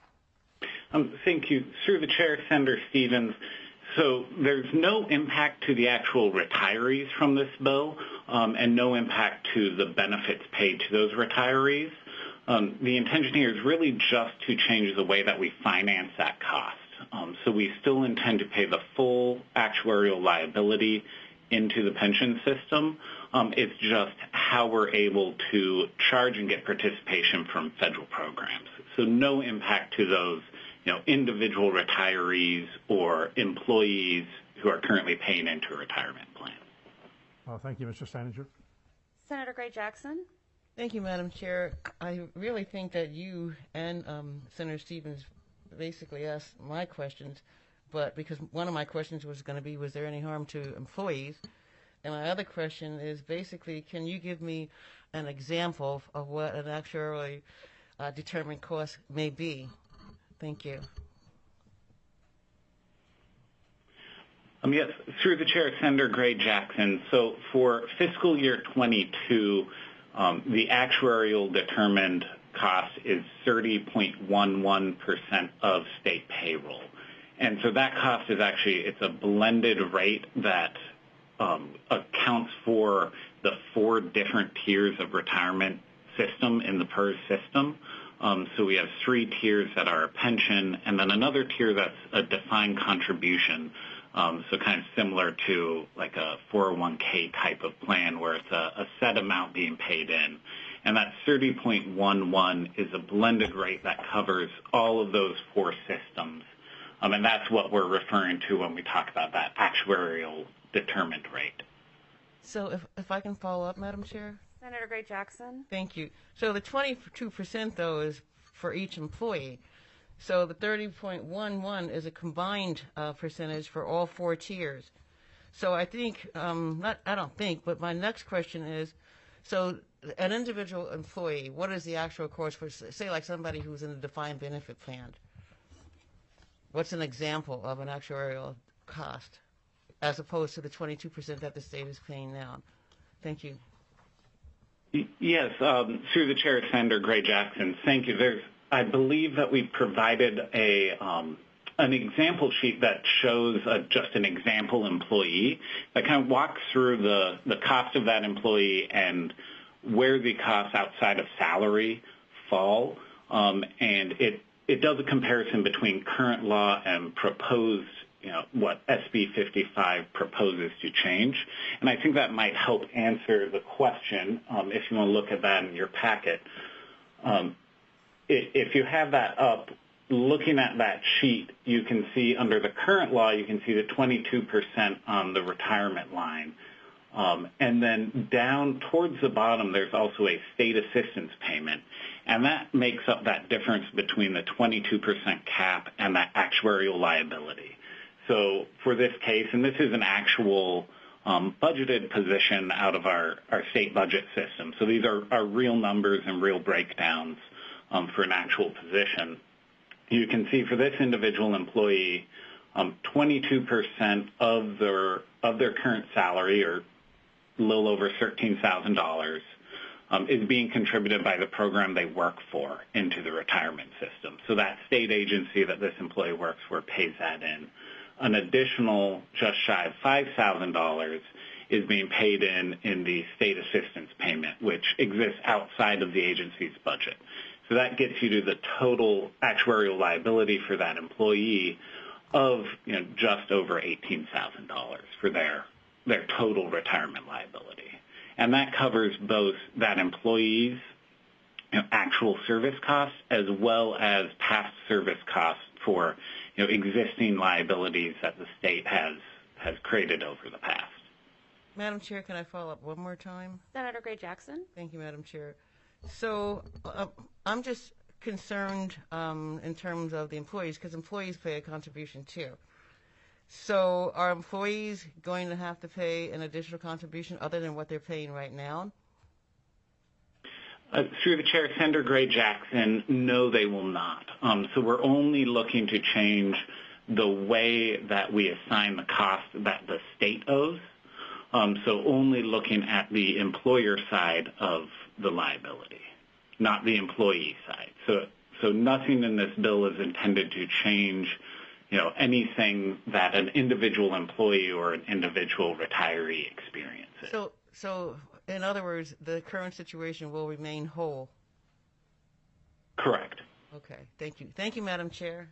[SPEAKER 10] Um, thank you. Through the chair, Senator Stevens. So there's no impact to the actual retirees from this bill um, and no impact to the benefits paid to those retirees. Um, the intention here is really just to change the way that we finance that cost. Um, so we still intend to pay the full actuarial liability into the pension system. Um, it's just how we're able to charge and get participation from federal programs. So no impact to those, you know, individual retirees or employees who are currently paying into a retirement plan.
[SPEAKER 5] Well, thank you, Mister Steininger.
[SPEAKER 1] Senator Gray Jackson.
[SPEAKER 7] Thank you, Madam Chair. I really think that you and um, Senator Stevens basically asked my questions, but because one of my questions was going to be, was there any harm to employees? And my other question is basically, can you give me an example of what an actuarially uh, determined cost may be? Thank you.
[SPEAKER 10] Um, yes, through the chair, Senator Gray Jackson. So for fiscal year twenty-two, um, the actuarial determined cost is thirty point one one percent of state payroll. And so that cost is actually, it's a blended rate that um, accounts for the four different tiers of retirement system in the PERS system. Um, so we have three tiers that are a pension, and then another tier that's a defined contribution. Um, so kind of similar to like a four oh one k type of plan where it's a, a set amount being paid in. And that thirty point one one is a blended rate that covers all of those four systems. Um, and that's what we're referring to when we talk about that actuarial determined rate.
[SPEAKER 7] So if, if I can follow up, Madam Chair?
[SPEAKER 1] Senator Gray Jackson.
[SPEAKER 7] Thank you. So the twenty-two percent, though, is for each employee. So the thirty point one one is a combined uh, percentage for all four tiers. So I think, um, not I don't think, but my next question is, so an individual employee, what is the actual cost for, say, like somebody who's in a defined benefit plan? What's an example of an actuarial cost as opposed to the twenty-two percent that the state is paying now? Thank you.
[SPEAKER 10] Yes, um, through the chair, Senator Gray Jackson. Thank you. There's, I believe that we provided a um, an example sheet that shows a, just an example employee that kind of walks through the, the cost of that employee and where the costs outside of salary fall. Um, and it, it does a comparison between current law and proposed, you know, what S B fifty-five proposes to change. And I think that might help answer the question, um, if you want to look at that in your packet. Um, if you have that up, looking at that sheet, you can see under the current law, you can see the twenty-two percent on the retirement line. Um, and then down towards the bottom, there's also a state assistance payment. And that makes up that difference between the twenty-two percent cap and that actuarial liability. So for this case, and this is an actual um, budgeted position out of our, our state budget system. So these are, are real numbers and real breakdowns um, for an actual position. You can see for this individual employee, um, twenty-two percent of their, of their current salary, or a little over thirteen thousand dollars, um, is being contributed by the program they work for into the retirement system. So that state agency that this employee works for pays that in. An additional just shy of five thousand dollars is being paid in in the state assistance payment, which exists outside of the agency's budget. So that gets you to the total actuarial liability for that employee of, you know, just over eighteen thousand dollars for their their total retirement liability. And that covers both that employee's, you know, actual service costs as well as past service costs for, you know, existing liabilities that the state has has created over the past.
[SPEAKER 7] Madam Chair, can I follow up one more time?
[SPEAKER 1] Senator Gray Jackson.
[SPEAKER 7] Thank you, Madam Chair. So uh, I'm just concerned um, in terms of the employees, because employees pay a contribution too. So are employees going to have to pay an additional contribution other than what they're paying right now?
[SPEAKER 10] Uh, through the chair, Senator Gray Jackson, no, they will not. Um, so we're only looking to change the way that we assign the cost that the state owes. Um, so only looking at the employer side of the liability, not the employee side. So, so nothing in this bill is intended to change, you know, anything that an individual employee or an individual retiree experiences.
[SPEAKER 7] So, so in other words, the current situation will remain whole.
[SPEAKER 10] Correct.
[SPEAKER 7] Okay. Thank you. Thank you, Madam Chair.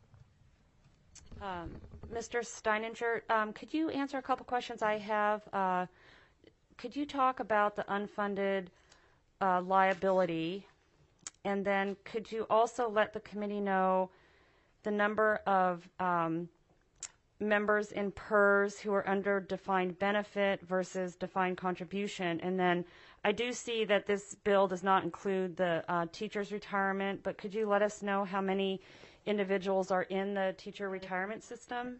[SPEAKER 1] Um, Mister Steininger, um, could you answer a couple questions I have? Uh, could you talk about the unfunded uh, liability? And then could you also let the committee know the number of um, members in PERS who are under defined benefit versus defined contribution? And then I do see that this bill does not include the uh, teacher's retirement, but could you let us know how many individuals are in the teacher retirement system?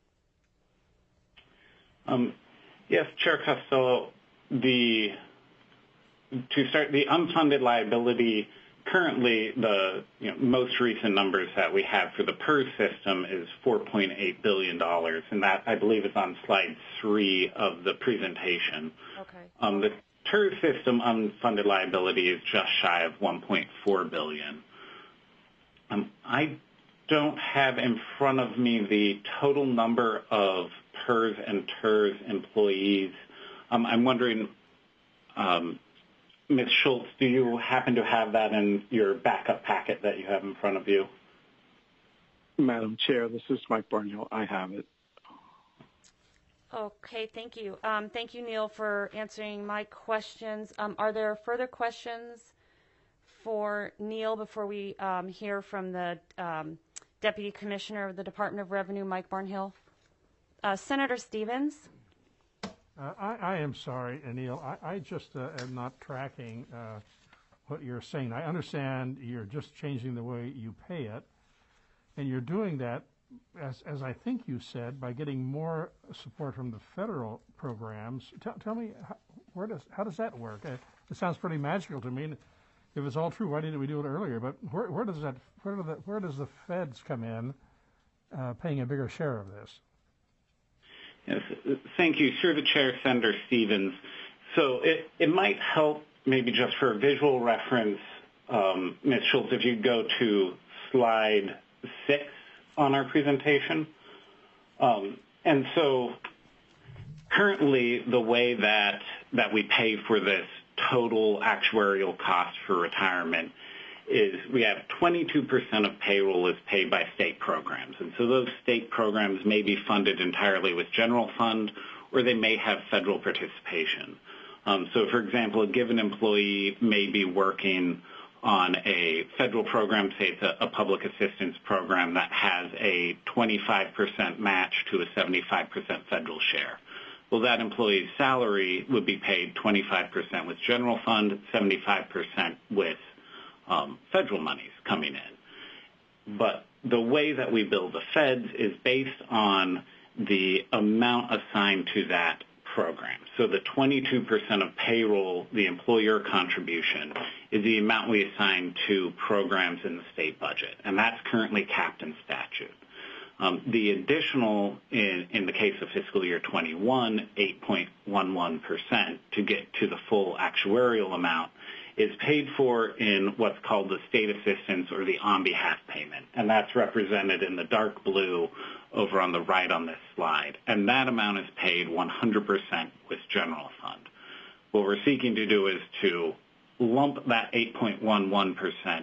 [SPEAKER 10] Um, yes, Chair Costello, the, to start, the unfunded liability currently, the you know, most recent numbers that we have for the PERS system is four point eight billion dollars, and that, I believe, is on slide three of the presentation.
[SPEAKER 1] Okay.
[SPEAKER 10] Um, the TERS system unfunded liability is just shy of one point four billion dollars. Um, I don't have in front of me the total number of PERS and TERS employees. Um, I'm wondering, um, Miz Schultz, do you happen to have that in your backup packet that you have in front of you?
[SPEAKER 11] Madam Chair, this is Mike Barnhill. I have it.
[SPEAKER 1] Okay, thank you. Um, thank you, Neil, for answering my questions. Um, are there further questions for Neil before we um, hear from the um, Deputy Commissioner of the Department of Revenue, Mike Barnhill? Uh, Senator Stevens?
[SPEAKER 5] Uh, I, I am sorry, Neil. I, I just uh, am not tracking uh, what you're saying. I understand you're just changing the way you pay it, and you're doing that, as, as I think you said, by getting more support from the federal programs. Tell, tell me, how, where does how does that work? Uh, it sounds pretty magical to me. If it's all true, why didn't we do it earlier? But where, where does that where, do the, where does the feds come in, uh, paying a bigger share of this?
[SPEAKER 10] Yes, thank you. Through the chair, Senator Stevens. So it, it might help maybe just for visual reference, um, Miz Schultz, if you go to slide six on our presentation. Um, and so currently the way that, that we pay for this total actuarial cost for retirement is we have twenty-two percent of payroll is paid by state programs. And so those state programs may be funded entirely with general fund, or they may have federal participation. Um, so, for example, a given employee may be working on a federal program, say it's a, a public assistance program that has a twenty-five percent match to a seventy-five percent federal share. Well, that employee's salary would be paid twenty-five percent with general fund, seventy-five percent with Um, federal monies coming in. But the way that we bill the feds is based on the amount assigned to that program. So the twenty-two percent of payroll, the employer contribution, is the amount we assign to programs in the state budget, and that's currently capped in statute. Um, the additional, in, in the case of fiscal year twenty-one, eight point one one percent to get to the full actuarial amount is paid for in what's called the state assistance or the on-behalf payment, and that's represented in the dark blue over on the right on this slide. And that amount is paid one hundred percent with general fund. What we're seeking to do is to lump that eight point one one percent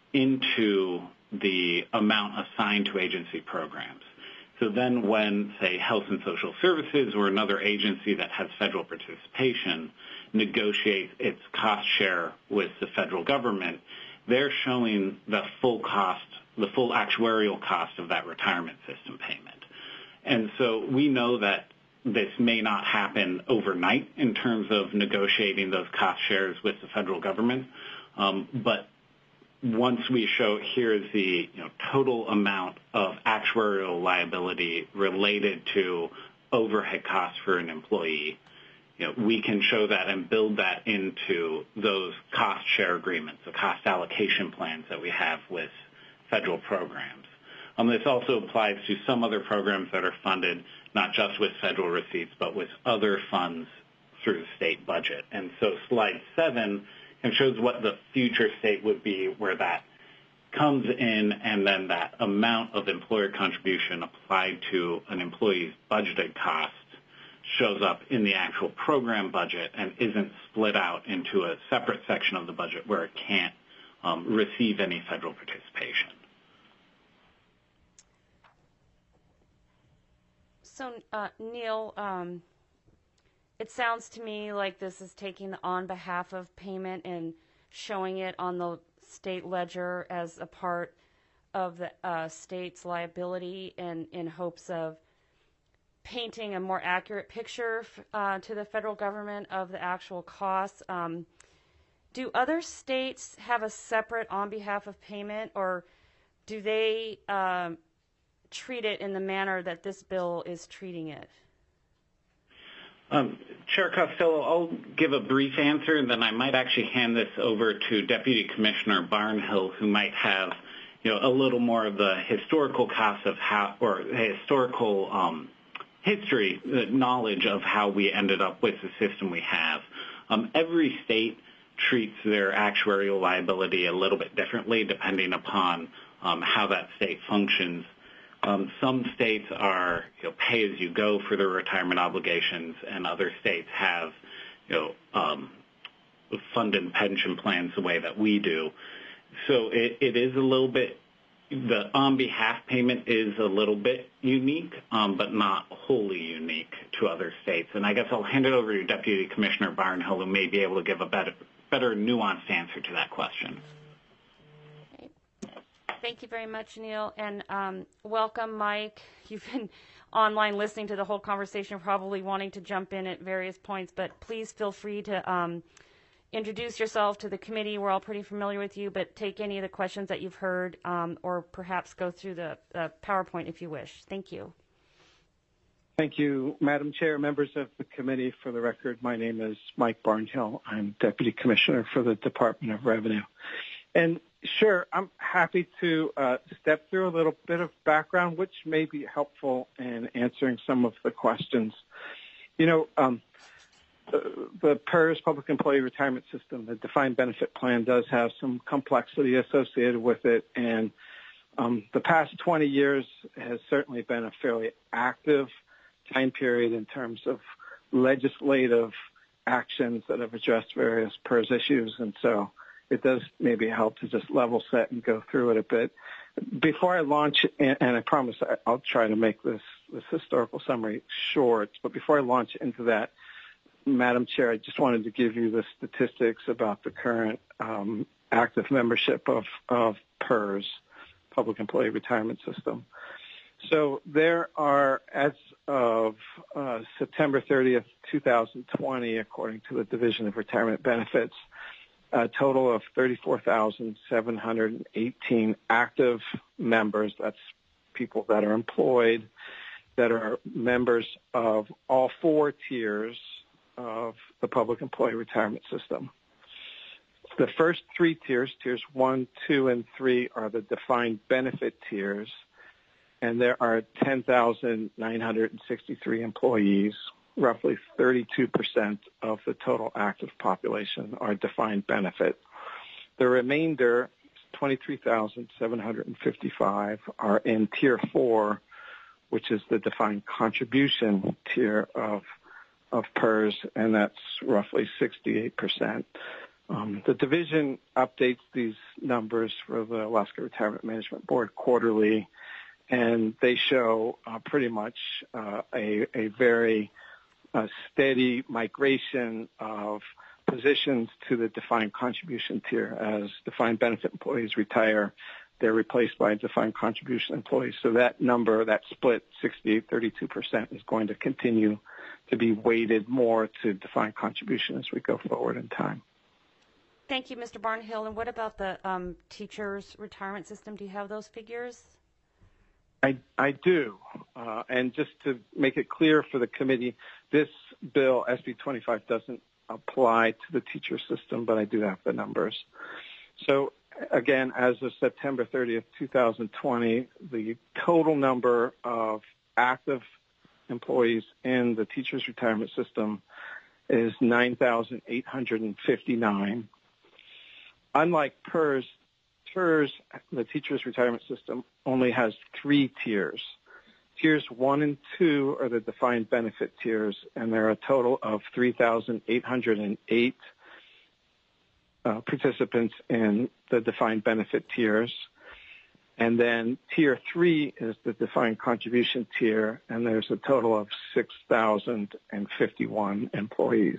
[SPEAKER 10] into the amount assigned to agency programs. So then when, say, Health and Social Services or another agency that has federal participation negotiates its cost share with the federal government, they're showing the full cost, the full actuarial cost of that retirement system payment. And so we know that this may not happen overnight in terms of negotiating those cost shares with the federal government, um, but once we show here is the you know, total amount of actuarial liability related to overhead costs for an employee, you know, we can show that and build that into those cost share agreements, the cost allocation plans that we have with federal programs. Um, this also applies to some other programs that are funded not just with federal receipts, but with other funds through the state budget. And so slide seven and shows what the future state would be where that comes in, and then that amount of employer contribution applied to an employee's budgeted cost shows up in the actual program budget and isn't split out into a separate section of the budget where it can't um, receive any federal participation.
[SPEAKER 1] So, uh, Neil, um, it sounds to me like this is taking the on behalf of payment and showing it on the state ledger as a part of the uh, state's liability, and in hopes of painting a more accurate picture uh, to the federal government of the actual costs. Um, do other states have a separate on behalf of payment, or do they um, treat it in the manner that this bill is treating it?
[SPEAKER 10] Um, Chair Costello, I'll give a brief answer, and then I might actually hand this over to Deputy Commissioner Barnhill, who might have, you know, a little more of the historical cost of how, or historical um, history, uh, knowledge of how we ended up with the system we have. Um, every state treats their actuarial liability a little bit differently depending upon um, how that state functions. Um, some states are, you know, pay-as-you-go for their retirement obligations, and other states have, you know, um, funded pension plans the way that we do. So it, it is a little bit, the on-behalf payment is a little bit unique, um, but not wholly unique to other states. And I guess I'll hand it over to Deputy Commissioner Barnhill, who may be able to give a better, better nuanced answer to that question.
[SPEAKER 1] Thank you very much, Neil, and um, welcome, Mike. You've been online listening to the whole conversation, probably wanting to jump in at various points, but please feel free to um, introduce yourself to the committee. We're all pretty familiar with you, but take any of the questions that you've heard um, or perhaps go through the uh, PowerPoint if you wish. Thank you.
[SPEAKER 11] Thank you, Madam Chair, members of the committee. For the record, my name is Mike Barnhill. I'm Deputy Commissioner for the Department of Revenue. And sure, I'm happy to uh, step through a little bit of background, which may be helpful in answering some of the questions. You know, um, the, the PERS, Public Employee Retirement System, the defined benefit plan, does have some complexity associated with it. And um, the past twenty years has certainly been a fairly active time period in terms of legislative actions that have addressed various PERS issues. And so it does maybe help to just level set and go through it a bit. Before I launch, and I promise I'll try to make this, this historical summary short, but before I launch into that, Madam Chair, I just wanted to give you the statistics about the current um, active membership of, of PERS, Public Employee Retirement System. So there are, as of uh, September thirtieth, two thousand twenty, according to the Division of Retirement Benefits, a total of thirty-four thousand seven hundred eighteen active members. That's people that are employed, that are members of all four tiers of the Public Employee Retirement System. The first three tiers, tiers one, two, and three, are the defined benefit tiers, and there are ten thousand nine hundred sixty-three employees. Roughly thirty-two percent of the total active population are defined benefit. The remainder, twenty-three thousand seven hundred fifty-five, are in Tier four, which is the defined contribution tier of of PERS, and that's roughly sixty-eight percent. Um, the division updates these numbers for the Alaska Retirement Management Board quarterly, and they show uh, pretty much uh, a, a very uh, steady migration of positions to the defined contribution tier. As defined benefit employees retire, they're replaced by defined contribution employees. So that number, that split, sixty-eight, thirty-two percent, is going to continue to be weighted more to defined contribution as we go forward in time.
[SPEAKER 1] Thank you, Mister Barnhill. And what about the um, teachers' retirement system? Do you have those figures?
[SPEAKER 11] I, I do. Uh, and just to make it clear for the committee, this bill, S B twenty-five, doesn't apply to the teacher system, but I do have the numbers. So, again, as of September thirtieth, two thousand twenty, the total number of active employees in the teachers' retirement system is nine thousand eight hundred fifty-nine. Unlike PERS, TERS, the teachers' retirement system, only has three tiers. Tiers one and two are the defined benefit tiers, and there are a total of three thousand eight hundred eight uh, participants in the defined benefit tiers. And then tier three is the defined contribution tier, and there's a total of six thousand fifty-one employees.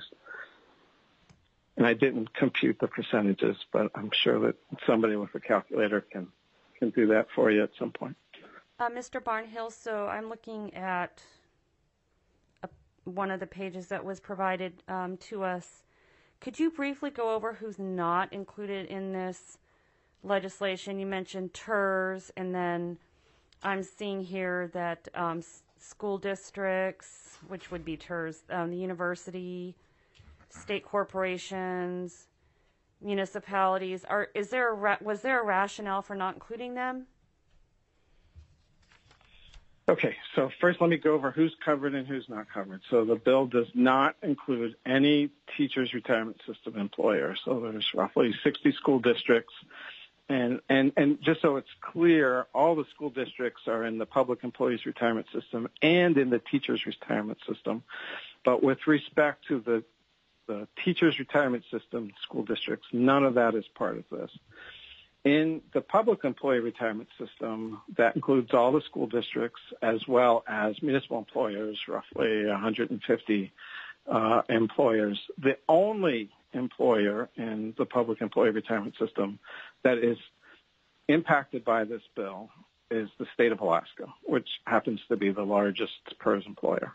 [SPEAKER 11] And I didn't compute the percentages, but I'm sure that somebody with a calculator can, can do that for you at some point.
[SPEAKER 1] Uh, Mister Barnhill, so I'm looking at a, one of the pages that was provided um, to us. Could you briefly go over who's not included in this legislation? You mentioned TERS, and then I'm seeing here that um, school districts, which would be T E R S, um, the university, state corporations, municipalities. Are is there a ra- was there a rationale for not including them?
[SPEAKER 11] Okay, so first let me go over who's covered and who's not covered. So the bill does not include any teachers' retirement system employer. So there's roughly sixty school districts. And, and, and just so it's clear, all the school districts are in the public employees retirement system and in the teachers' retirement system. But with respect to the, the teachers' retirement system school districts, none of that is part of this. In the public employee retirement system, that includes all the school districts as well as municipal employers, roughly one hundred fifty uh, employers. The only employer in the public employee retirement system that is impacted by this bill is the state of Alaska, which happens to be the largest P E R S employer.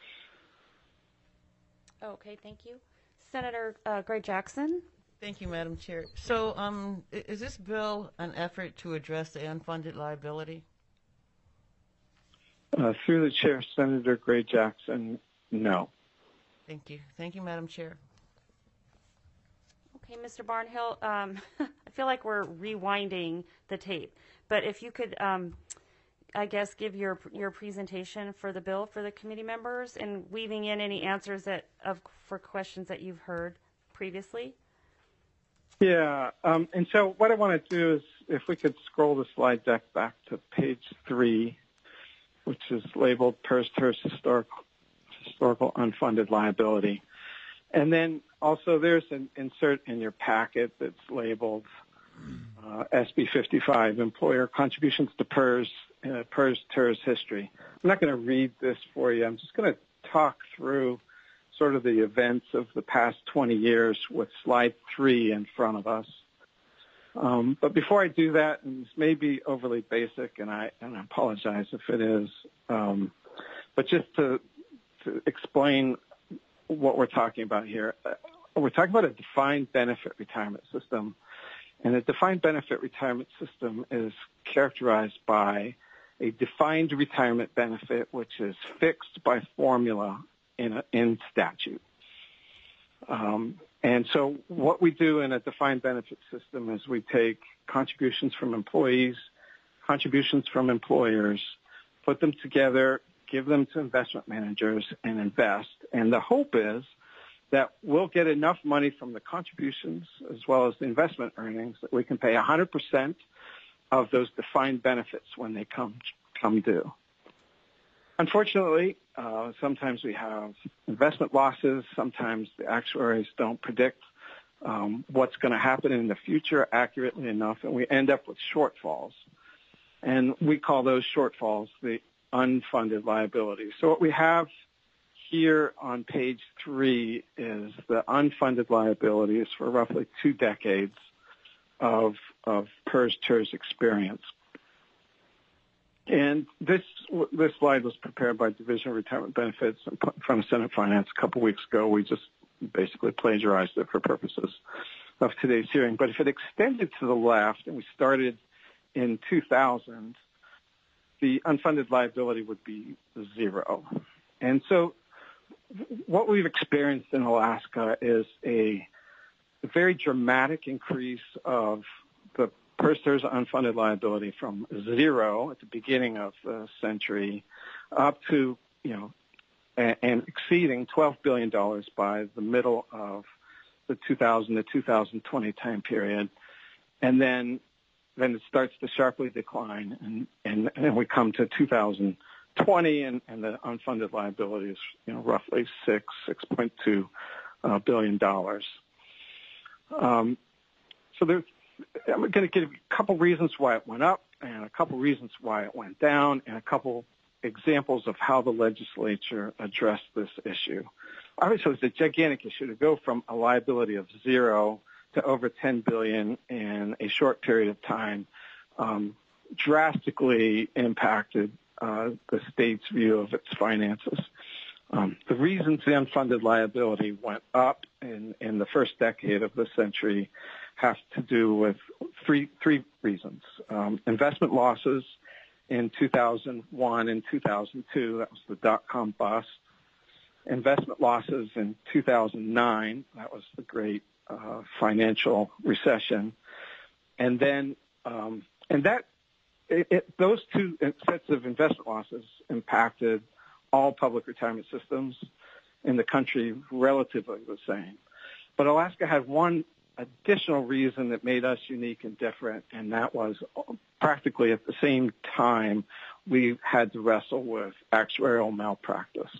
[SPEAKER 1] Okay, thank you. Senator uh, Gray Jackson.
[SPEAKER 7] Thank you, Madam Chair. So um, is this bill an effort to address the unfunded liability?
[SPEAKER 11] Uh, through the chair, Senator Gray Jackson, no.
[SPEAKER 7] Thank you. Thank you, Madam Chair.
[SPEAKER 1] Okay, Mister Barnhill, um, I feel like we're rewinding the tape, but if you could, um, I guess, give your your presentation for the bill for the committee members and weaving in any answers that of for questions that you've heard previously.
[SPEAKER 11] Yeah, um, and so what I want to do is, if we could scroll the slide deck back to page three, which is labeled P E R S T E R S historical, historical unfunded liability. And then also there's an insert in your packet that's labeled uh, S B fifty-five, Employer Contributions to P E R S, uh, P E R S T E R S History. I'm not going to read this for you. I'm just going to talk through sort of the events of the past twenty years with slide three in front of us. Um, but before I do that, and this may be overly basic, and I, and I apologize if it is, um, but just to, to explain what we're talking about here, uh, we're talking about a defined benefit retirement system. And a defined benefit retirement system is characterized by a defined retirement benefit, which is fixed by formula in, a, in statute. Um, and so what we do in a defined benefit system is we take contributions from employees, contributions from employers, put them together, give them to investment managers, and invest. And the hope is that we'll get enough money from the contributions as well as the investment earnings that we can pay one hundred percent of those defined benefits when they come come due. Unfortunately, uh, sometimes we have investment losses. Sometimes the actuaries don't predict um, what's going to happen in the future accurately enough, and we end up with shortfalls. And we call those shortfalls the unfunded liabilities. So what we have here on page three is the unfunded liabilities for roughly two decades of, of P E R S T E R S experience. And this this slide was prepared by Division of Retirement Benefits from Senate Finance a couple weeks ago. We just basically plagiarized it for purposes of today's hearing. But if it extended to the left and we started in two thousand, the unfunded liability would be zero. And so what we've experienced in Alaska is a very dramatic increase of the P E R S T E R S unfunded liability from zero at the beginning of the century up to, you know, and, and exceeding twelve billion dollars by the middle of the two thousand to two thousand twenty time period. And then then it starts to sharply decline, and, and, and we come to two thousand twenty, and, and the unfunded liability is, you know, roughly six, six point two uh, billion dollars. Um, so there, I'm going to give a couple reasons why it went up, and a couple reasons why it went down, and a couple examples of how the legislature addressed this issue. Obviously, it's a gigantic issue to go from a liability of zero to over ten billion dollars in a short period of time. Um, drastically impacted uh, the state's view of its finances. Um, the reasons the unfunded liability went up in, in the first decade of the century have to do with three three reasons. Um, investment losses in two thousand one and two thousand two. That was the dot-com bust. Investment losses in two thousand nine. That was the great uh, financial recession. And then, um, and that, it, it, those two sets of investment losses impacted all public retirement systems in the country relatively the same. But Alaska had one additional reason that made us unique and different, and that was practically at the same time we had to wrestle with actuarial malpractice.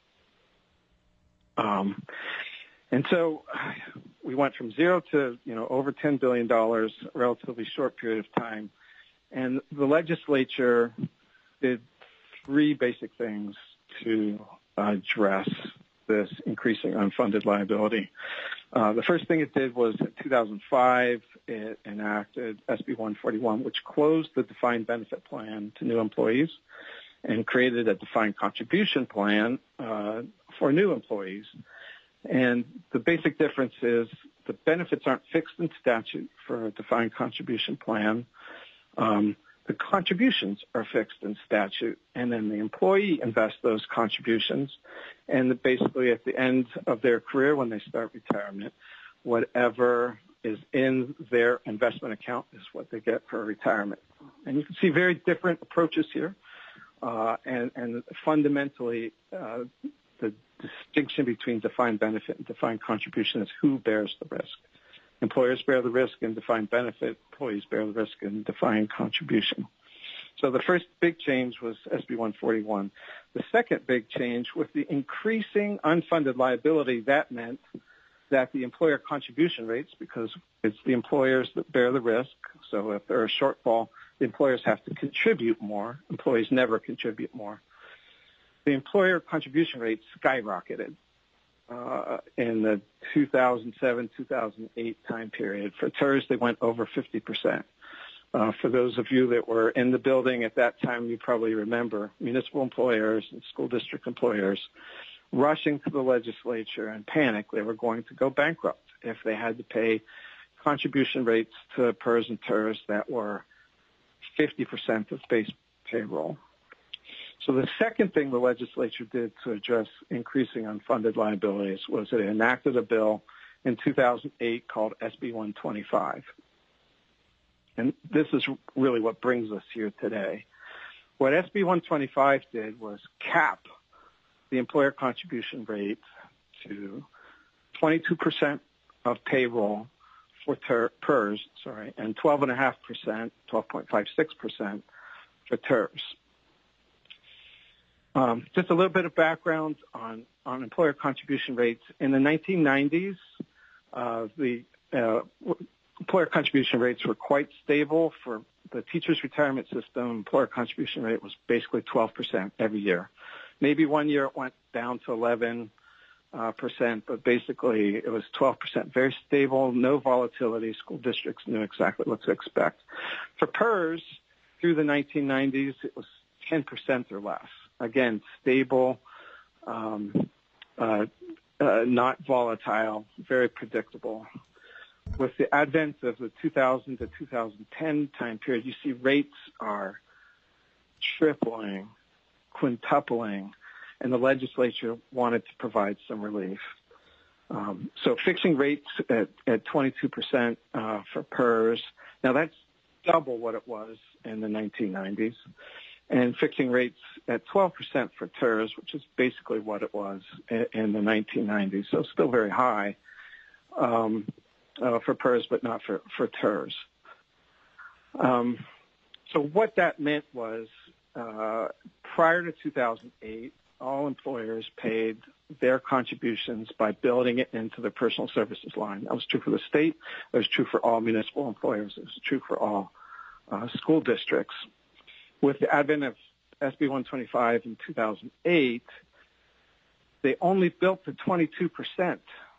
[SPEAKER 11] Um, and so we went from zero to, you know, over ten billion dollars, a relatively short period of time. And the legislature did three basic things to address this increasing unfunded liability. Uh, the first thing it did was in two thousand five, it enacted S B one forty-one, which closed the defined benefit plan to new employees and created a defined contribution plan uh, for new employees. And the basic difference is the benefits aren't fixed in statute for a defined contribution plan. Um, the contributions are fixed in statute, and then the employee invests those contributions. And basically at the end of their career, when they start retirement, whatever is in their investment account is what they get for retirement. And you can see very different approaches here. Uh, and, and fundamentally, uh, the distinction between defined benefit and defined contribution is who bears the risk. Employers bear the risk in defined benefit. Employees bear the risk in defined contribution. So the first big change was S B one forty-one. The second big change, with the increasing unfunded liability, that meant that the employer contribution rates, because it's the employers that bear the risk, so if there's a shortfall, the employers have to contribute more. Employees never contribute more. The employer contribution rates skyrocketed uh, in the two thousand seven, two thousand eight time period. For T E R S, they went over fifty percent. Uh, for those of you that were in the building at that time, you probably remember municipal employers and school district employers rushing to the legislature in panic. They were going to go bankrupt if they had to pay contribution rates to P E R S and T E R S that were fifty percent of base payroll. So the second thing the legislature did to address increasing unfunded liabilities was it enacted a bill in two thousand eight called S B one twenty-five. And this is really what brings us here today. What S B one twenty-five did was cap the employer contribution rate to twenty-two percent of payroll for P E R S, sorry, and twelve point five percent, twelve point five six percent for T E R S. Um, just a little bit of background on, on employer contribution rates. In the nineteen nineties, uh, the uh, employer contribution rates were quite stable. For the teachers' retirement system, employer contribution rate was basically twelve percent every year. Maybe one year it went down to eleven uh, percent, but basically it was twelve percent. Very stable, no volatility. School districts knew exactly what to expect. For P E R S, through the nineteen nineties, it was ten percent or less. Again, stable, um, uh, uh, not volatile, very predictable. With the advent of the two thousand to two thousand ten time period, you see rates are tripling, quintupling, and the legislature wanted to provide some relief. Um, so fixing rates at, at twenty-two percent uh, for P E R S, now that's double what it was in the nineteen nineties. And fixing rates at twelve percent for T E R S, which is basically what it was in, in the nineteen nineties, so still very high um, uh, for P E R S, but not for, for T E R S. Um, so what that meant was uh, prior to two thousand eight, all employers paid their contributions by building it into their personal services line. That was true for the state. It was true for all municipal employers. It was true for all uh, school districts. With the advent of S B one twenty-five in two thousand eight, they only built the twenty-two percent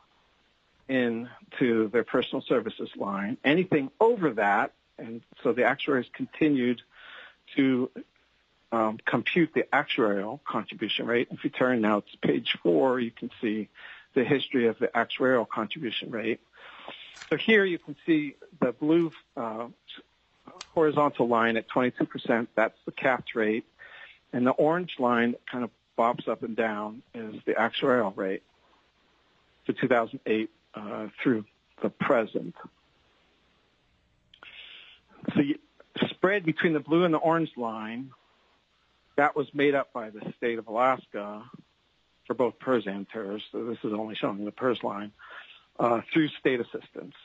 [SPEAKER 11] into their personal services line. Anything over that, and so the actuaries continued to um, compute the actuarial contribution rate. If you turn now to page four, you can see the history of the actuarial contribution rate. So here you can see the blue uh, horizontal line at twenty-two percent, that's the capped rate. And the orange line that kind of bobs up and down is the actuarial rate for two thousand eight uh, through the present. The spread between the blue and the orange line, that was made up by the state of Alaska for both P E R S and T E R S. So this is only showing the P E R S line uh, through state assistance.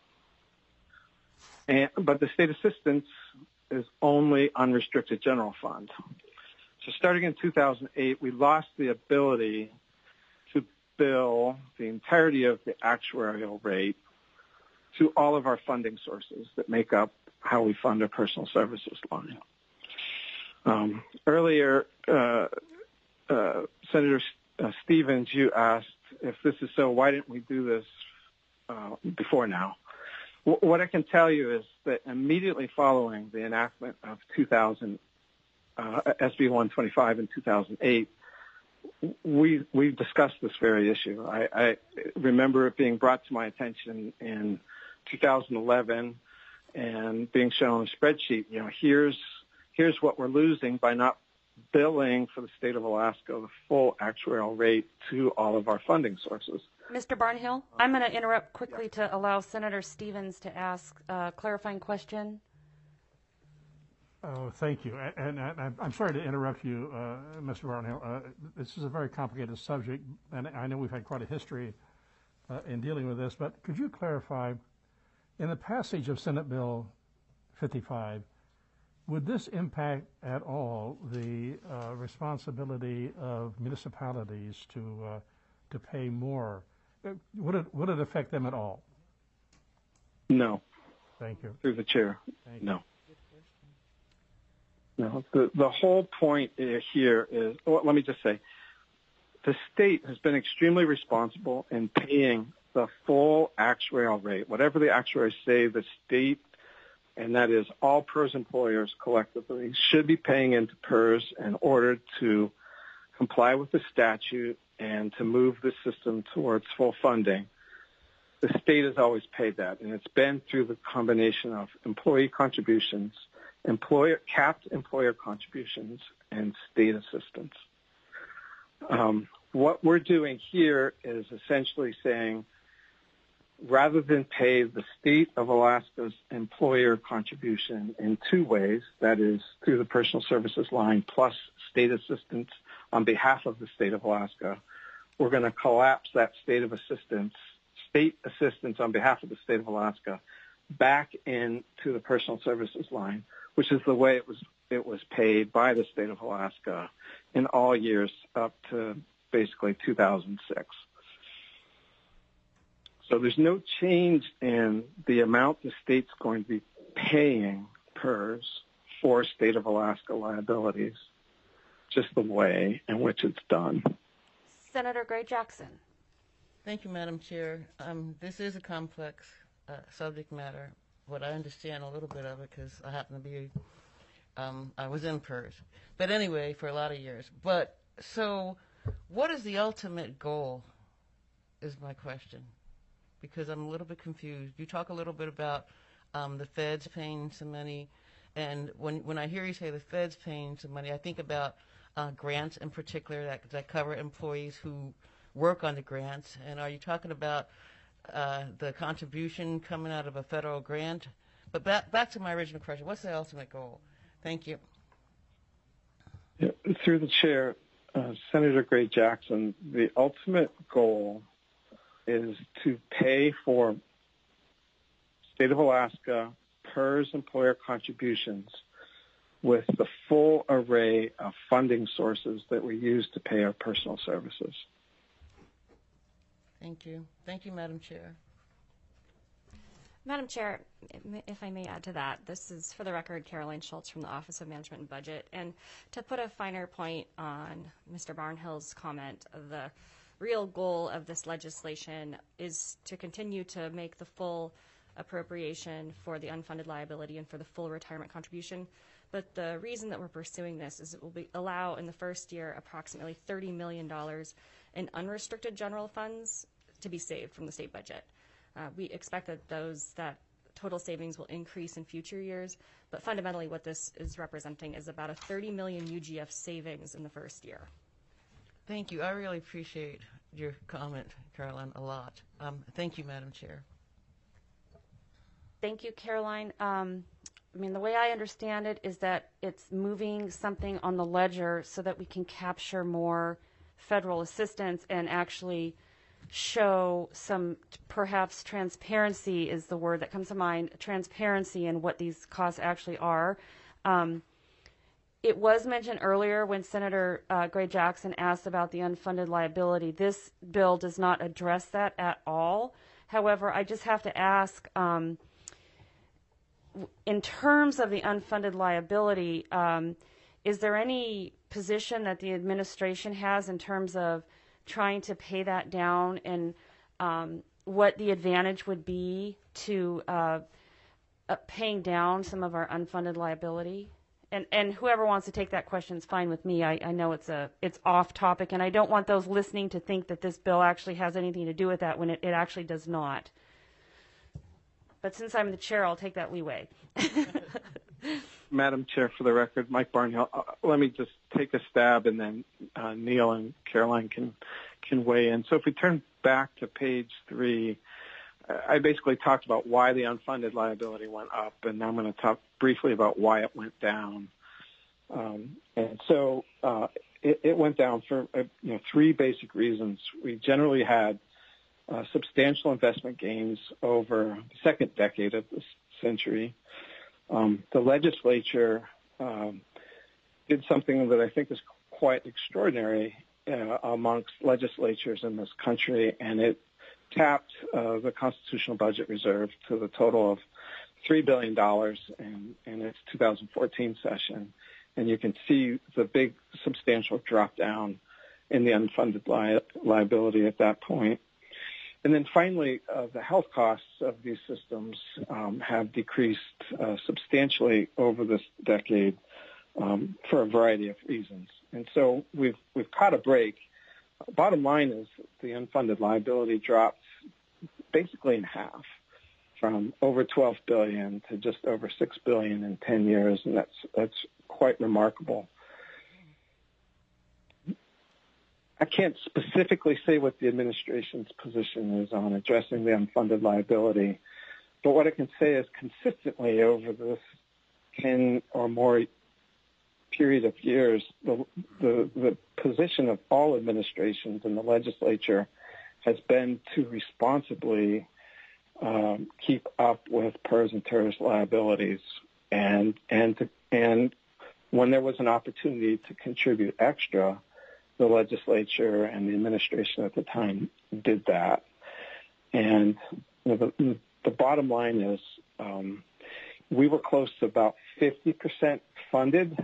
[SPEAKER 11] And, but the state assistance is only unrestricted general fund. So starting in two thousand eight, we lost the ability to bill the entirety of the actuarial rate to all of our funding sources that make up how we fund our personal services line. Um, earlier, uh, uh, Senator uh, Stevens, you asked if this is so, why didn't we do this uh, before now? W- what I can tell you is that immediately following the enactment of two thousand, uh, S B one twenty-five in two thousand eight, we we discussed this very issue. I, I remember it being brought to my attention in two thousand eleven and being shown on a spreadsheet. You know, here's here's what we're losing by not billing for the state of Alaska the full actuarial rate to all of our funding sources.
[SPEAKER 1] Mister Barnhill, I'm going to interrupt quickly to allow Senator Stevens to ask a clarifying question.
[SPEAKER 5] Oh, thank you. And, and, and I'm sorry to interrupt you, uh, Mister Barnhill. Uh, this is a very complicated subject, and I know we've had quite a history uh, in dealing with this, but could you clarify, in the passage of Senate Bill fifty-five, would this impact at all the uh, responsibility of municipalities to uh, to pay more? Would it would it affect them at all?
[SPEAKER 11] No.
[SPEAKER 5] Thank you.
[SPEAKER 11] Through the chair.
[SPEAKER 5] Thank you.
[SPEAKER 11] No. No. The the whole point here is, well, let me just say, the state has been extremely responsible in paying the full actuarial rate. Whatever the actuaries say, the state, and that is all P E R S employers collectively, should be paying into P E R S in order to comply with the statute and to move the system towards full funding. The state has always paid that, and it's been through the combination of employee contributions, employer capped employer contributions, and state assistance. Um, what we're doing here is essentially saying, rather than pay the state of Alaska's employer contribution in two ways, that is through the personal services line plus state assistance on behalf of the state of Alaska, we're going to collapse that state of assistance, state assistance on behalf of the state of Alaska, back into the personal services line, which is the way it was it was paid by the state of Alaska in all years up to basically two thousand six. So there's no change in the amount the state's going to be paying P E R S for state of Alaska liabilities, just the way in which it's done.
[SPEAKER 1] Senator Gray Jackson.
[SPEAKER 7] Thank you, Madam Chair. Um, this is a complex uh, subject matter, but I understand a little bit of it because I happen to be, um, I was in P E R S. But anyway, for a lot of years. But so what is the ultimate goal is my question, because I'm a little bit confused. You talk a little bit about um, the feds paying some money, and when when I hear you say the feds paying some money, I think about uh, grants in particular that, that cover employees who work on the grants. And are you talking about uh, the contribution coming out of a federal grant? But back, back to my original question, what's the ultimate goal? Thank you.
[SPEAKER 11] Yeah, through the chair, uh, Senator Gray Jackson, the ultimate goal is to pay for state of Alaska P E R S employer contributions with the full array of funding sources that we use to pay our personal services.
[SPEAKER 7] Thank you. Thank you, Madam Chair.
[SPEAKER 9] Madam Chair, if I may add to that, this is, for the record, Caroline Schultz from the Office of Management and Budget. And to put a finer point on Mister Barnhill's comment, the real goal of this legislation is to continue to make the full appropriation for the unfunded liability and for the full retirement contribution. But the reason that we're pursuing this is it will be, allow in the first year approximately thirty million dollars in unrestricted general funds to be saved from the state budget. Uh, we expect that those that total savings will increase in future years. But fundamentally, what this is representing is about a thirty million U G F savings in the first year.
[SPEAKER 7] Thank you. I really appreciate your comment, Caroline, a lot. Um, thank you, Madam Chair.
[SPEAKER 1] Thank you, Caroline. Um, I mean, the way I understand it is that it's moving something on the ledger so that we can capture more federal assistance and actually show some, perhaps transparency is the word that comes to mind, transparency in what these costs actually are. Um, it was mentioned earlier when Senator uh, Gray Jackson asked about the unfunded liability. This bill does not address that at all. However, I just have to ask, um, in terms of the unfunded liability, um, is there any position that the administration has in terms of trying to pay that down, and um, what the advantage would be to uh, uh, paying down some of our unfunded liability? And and whoever wants to take that question is fine with me. I, I know it's a it's off topic, and I don't want those listening to think that this bill actually has anything to do with that when it, it actually does not. But since I'm the chair, I'll take that leeway.
[SPEAKER 11] Madam Chair, for the record, Mike Barnhill. Uh, let me just take a stab, and then uh, Neil and Caroline can can weigh in. So if we turn back to page three, uh, I basically talked about why the unfunded liability went up, and now I'm going to talk briefly about why it went down. Um, and so uh, it, it went down for uh, you know three basic reasons. We generally had uh, substantial investment gains over the second decade of this century. Um, the legislature um, did something that I think is quite extraordinary uh, amongst legislatures in this country, and it tapped uh, the Constitutional Budget Reserve to the total of three billion dollars in, in its two thousand fourteen session. And you can see the big substantial drop down in the unfunded li- liability at that point. And then finally, uh, the health costs of these systems um, have decreased uh, substantially over this decade um, for a variety of reasons. And so we've we've caught a break. Bottom line is the unfunded liability dropped basically in half, from over twelve billion dollars to just over six billion dollars in ten years, and that's that's quite remarkable. I can't specifically say what the administration's position is on addressing the unfunded liability, but what I can say is consistently over this ten or more period of years, the, the, the position of all administrations in the legislature has been to responsibly um, keep up with P E R S and T E R S liabilities, and and to, and when there was an opportunity to contribute extra, the legislature and the administration at the time did that. And you know, the, the bottom line is um, we were close to about fifty percent funded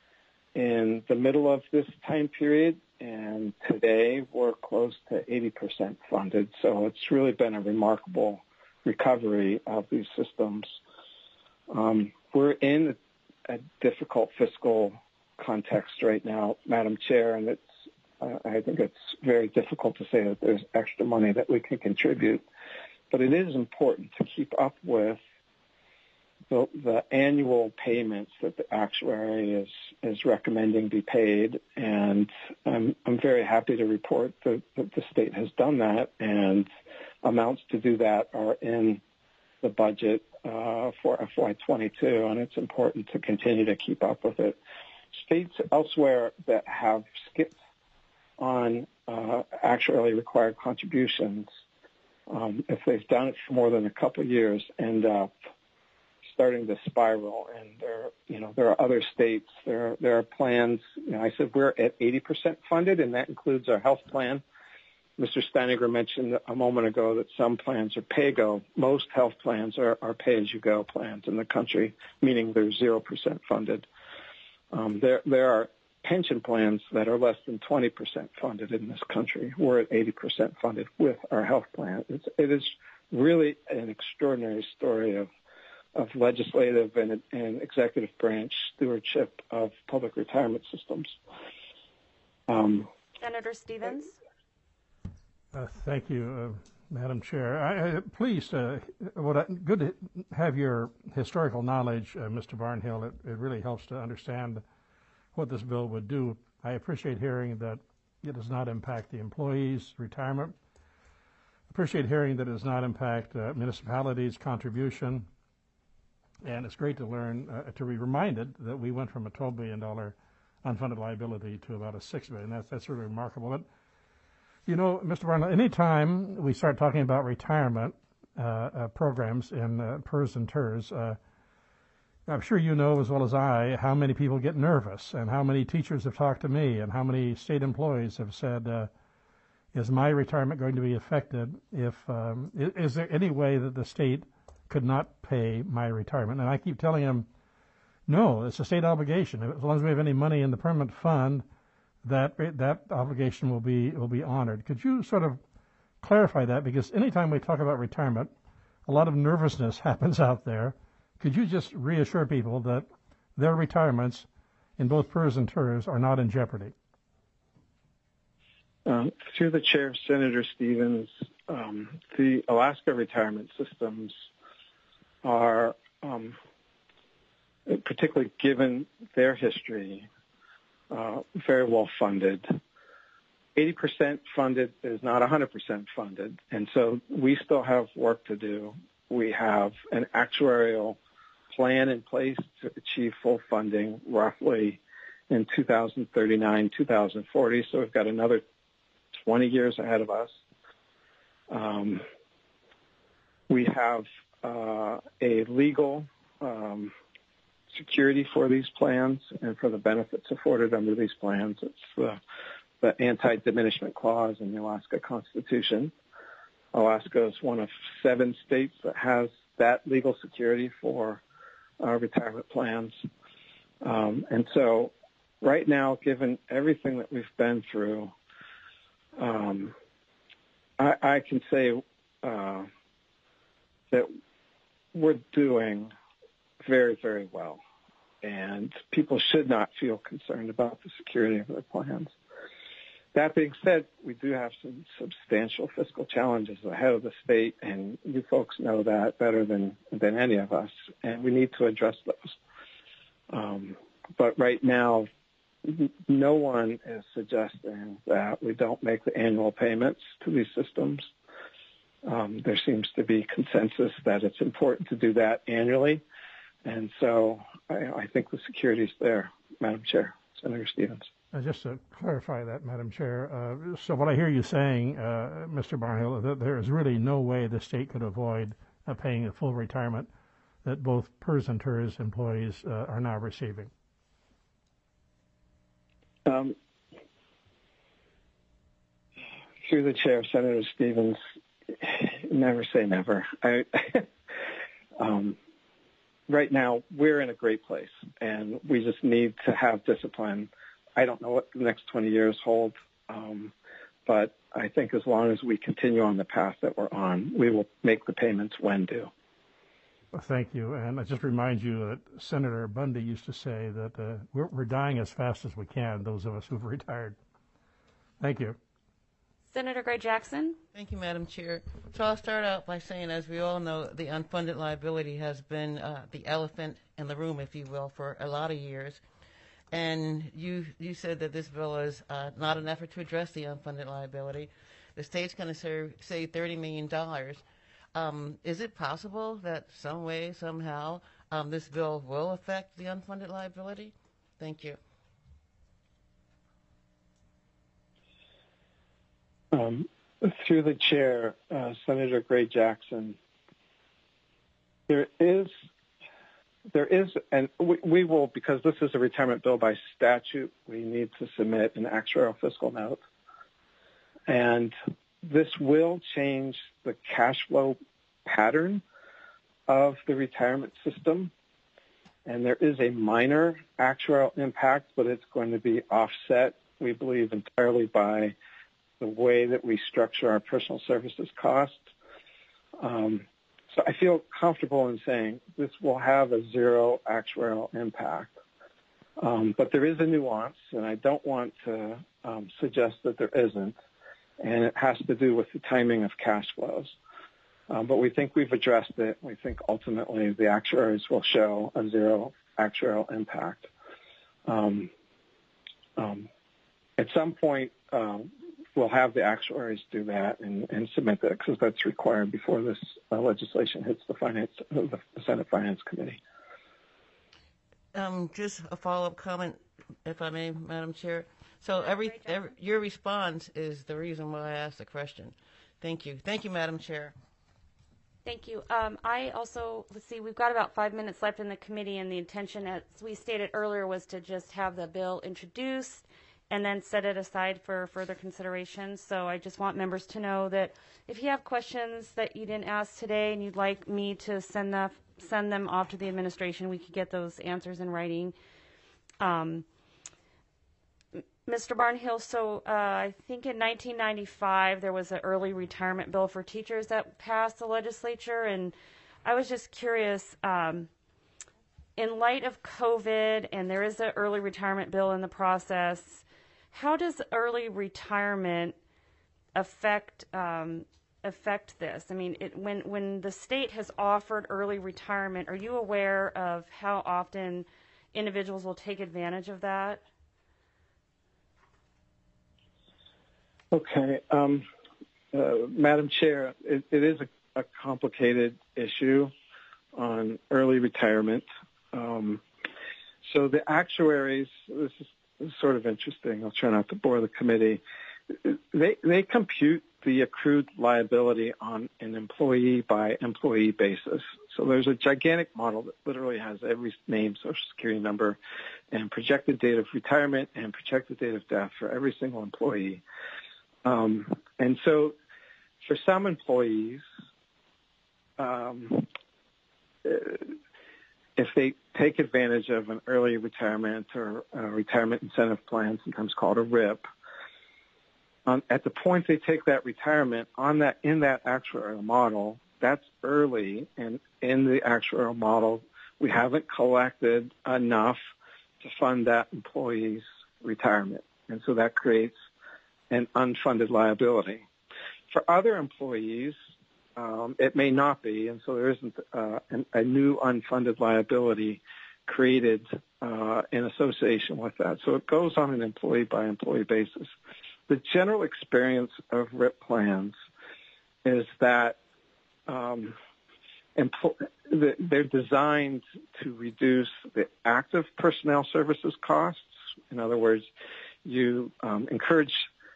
[SPEAKER 11] in the middle of this time period, and today we're close to eighty percent funded. So it's really been a remarkable recovery of these systems. Um, we're in a, a difficult fiscal context right now, Madam Chair, and it's Uh, I think it's very difficult to say that there's extra money that we can contribute, but it is important to keep up with the, the annual payments that the actuary is, is recommending be paid, and I'm, I'm very happy to report that, that the state has done that, and amounts to do that are in the budget uh, for F Y twenty-two, and it's important to continue to keep up with it. States elsewhere that have skipped on uh, actually required contributions, um, if they've done it for more than a couple of years, end up starting to spiral. And there, you know, there are other states. There, are, there are plans. You know, I said we're at eighty percent funded, and that includes our health plan. Mister Steiniger mentioned a moment ago that some plans are pay-go. Most health plans are, are pay-as-you-go plans in the country, meaning they're zero percent funded. Um, there, there are pension plans that are less than twenty percent funded in this country. We're at eighty percent funded with our health plan. It's, it is really an extraordinary story of, of legislative and, and executive branch stewardship of public retirement systems. Um,
[SPEAKER 1] Senator Stevens?
[SPEAKER 5] Uh, thank you, uh, Madam Chair, I, I, please, uh, what I, good to have your historical knowledge, uh, Mister Barnhill. It, it really helps to understand what this bill would do. I appreciate hearing that it does not impact the employees' retirement. I appreciate hearing that it does not impact uh, municipalities' contribution. And it's great to learn, uh, to be reminded that we went from a twelve billion dollars unfunded liability to about a six billion dollars. That's, that's really remarkable. But, you know, Mister Barnhill, anytime we start talking about retirement uh, uh, programs in uh, P E R S and T E R S, uh, I'm sure you know as well as I how many people get nervous and how many teachers have talked to me and how many state employees have said, uh, is my retirement going to be affected if, um, is, is there any way that the state could not pay my retirement? And I keep telling them, no, it's a state obligation. As long as we have any money in the permanent fund, that that obligation will be will be honored. Could you sort of clarify that? Because anytime we talk about retirement, a lot of nervousness happens out there. Could you just reassure people that their retirements in both P E R S and T E R S are not in jeopardy?
[SPEAKER 11] Um, through the chair, Senator Stevens, um, the Alaska retirement systems are, um, particularly given their history, uh, very well funded. eighty percent funded is not one hundred percent funded, and so we still have work to do. We have an actuarial plan in place to achieve full funding roughly in two thousand thirty-nine, two thousand forty, so we've got another twenty years ahead of us. Um, we have uh, a legal um, security for these plans and for the benefits afforded under these plans. It's the, the anti-diminishment clause in the Alaska Constitution. Alaska is one of seven states that has that legal security for uh, retirement plans. Um, and so right now, given everything that we've been through, um, I, I can say uh, that we're doing very, very well. And people should not feel concerned about the security of their plans. That being said, we do have some substantial fiscal challenges ahead of the state, and you folks know that better than, than any of us, and we need to address those. Um, but right now, no one is suggesting that we don't make the annual payments to these systems. Um, there seems to be consensus that it's important to do that annually, and so I, I think the security is there, Madam Chair, Senator Stevens.
[SPEAKER 5] Uh, just to clarify that, Madam Chair, uh, so what I hear you saying, uh, Mister Barnhill, that there is really no way the state could avoid uh, paying a full retirement that both P E R S and T E R S employees uh, are now receiving.
[SPEAKER 11] Um, through the chair, Senator Stevens, never say never. I, um, right now, we're in a great place, and we just need to have discipline. I don't know what the next twenty years hold, um, but I think as long as we continue on the path that we're on, we will make the payments when due.
[SPEAKER 5] Well, thank you. And I just remind you that Senator Bundy used to say that uh, we're, we're dying as fast as we can, those of us who've retired. Thank you.
[SPEAKER 1] Senator Gray Jackson.
[SPEAKER 7] Thank you, Madam Chair. So I'll start out by saying, as we all know, the unfunded liability has been uh, the elephant in the room, if you will, for a lot of years. And you you said that this bill is uh, not an effort to address the unfunded liability. The state's going to save thirty million dollars. Um, is it possible that some way, somehow, um, this bill will affect the unfunded liability? Thank you.
[SPEAKER 11] Um, through the chair, uh, Senator Gray Jackson, there is, there is, and we, we will, because this is a retirement bill by statute, we need to submit an actuarial fiscal note. And this will change the cash flow pattern of the retirement system. And there is a minor actuarial impact, but it's going to be offset, we believe, entirely by the way that we structure our personal services costs. Um, so I feel comfortable in saying this will have a zero actuarial impact. Um, but there is a nuance, and I don't want to um, suggest that there isn't. and it has to do with the timing of cash flows. Um, but we think we've addressed it. We think ultimately the actuaries will show a zero actuarial impact. Um, um, at some point, um, we'll have the actuaries do that and, and submit that because that's required before this uh, legislation hits the finance, the Senate Finance Committee.
[SPEAKER 7] Um, just a follow-up comment, if I may, Madam Chair. So every, every your response is the reason why I asked the question. Thank you. Thank you, Madam Chair.
[SPEAKER 1] Thank you. Um, I also, let's see, we've got about five minutes left in the committee, and the intention, as we stated earlier, was to just have the bill introduced and then set it aside for further consideration. So I just want members to know that if you have questions that you didn't ask today and you'd like me to send, the, send them off to the administration, we could get those answers in writing. Um, Mister Barnhill, so uh, I think in nineteen ninety-five there was an early retirement bill for teachers that passed the legislature, and I was just curious, um, in light of COVID, and there is an early retirement bill in the process, how does early retirement affect um, affect this? I mean, it, when when the state has offered early retirement, are you aware of how often individuals will take advantage of that?
[SPEAKER 11] Okay. Um, uh, Madam Chair, it, it is a, a complicated issue on early retirement. Um, so the actuaries, this is, this is sort of interesting. I'll try not to bore the committee. They, they compute the accrued liability on an employee-by-employee basis. So there's a gigantic model that literally has every name, social security number, and projected date of retirement and projected date of death for every single employee. Um, and so for some employees, um, if they take advantage of an early retirement or a retirement incentive plan, sometimes called a R I P, um, at the point they take that retirement on that in that actuarial model, that's early, and in the actuarial model, we haven't collected enough to fund that employee's retirement, and so that creates an unfunded liability. For other employees, um, it may not be, and so there isn't uh, an, a new unfunded liability created uh, in association with that. So it goes on an employee-by-employee basis. The general experience of R I P plans is that um, empl- they're designed to reduce the active personnel services costs. In other words, you um, encourage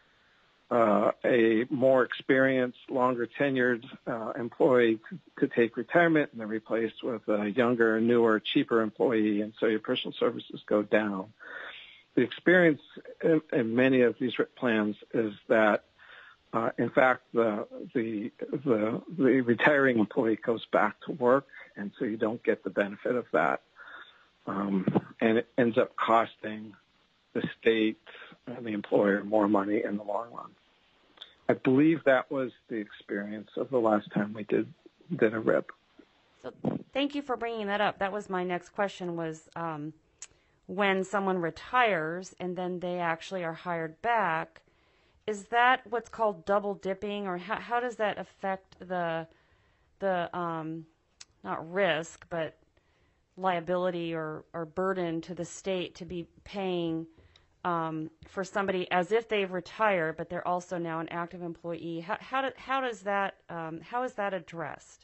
[SPEAKER 11] Uh, a more experienced, longer tenured uh, employee to, to take retirement, and they're replaced with a younger, newer, cheaper employee, and so your personal services go down. The experience in, in many of these R I P plans is that, uh, in fact, the, the the the retiring employee goes back to work, and so you don't get the benefit of that, um, and it ends up costing the state and the employer more money in the long run. I believe that was the experience of the last time we did did a R I P.
[SPEAKER 1] So thank you for bringing that up. That was my next question was um, when someone retires and then they actually are hired back, is that what's called double dipping, or how, how does that affect the, the um, not risk, but liability or, or burden to the state to be paying Um, for somebody as if they've retired, but they're also now an active employee? How, how, do, how does that, um, how is that addressed?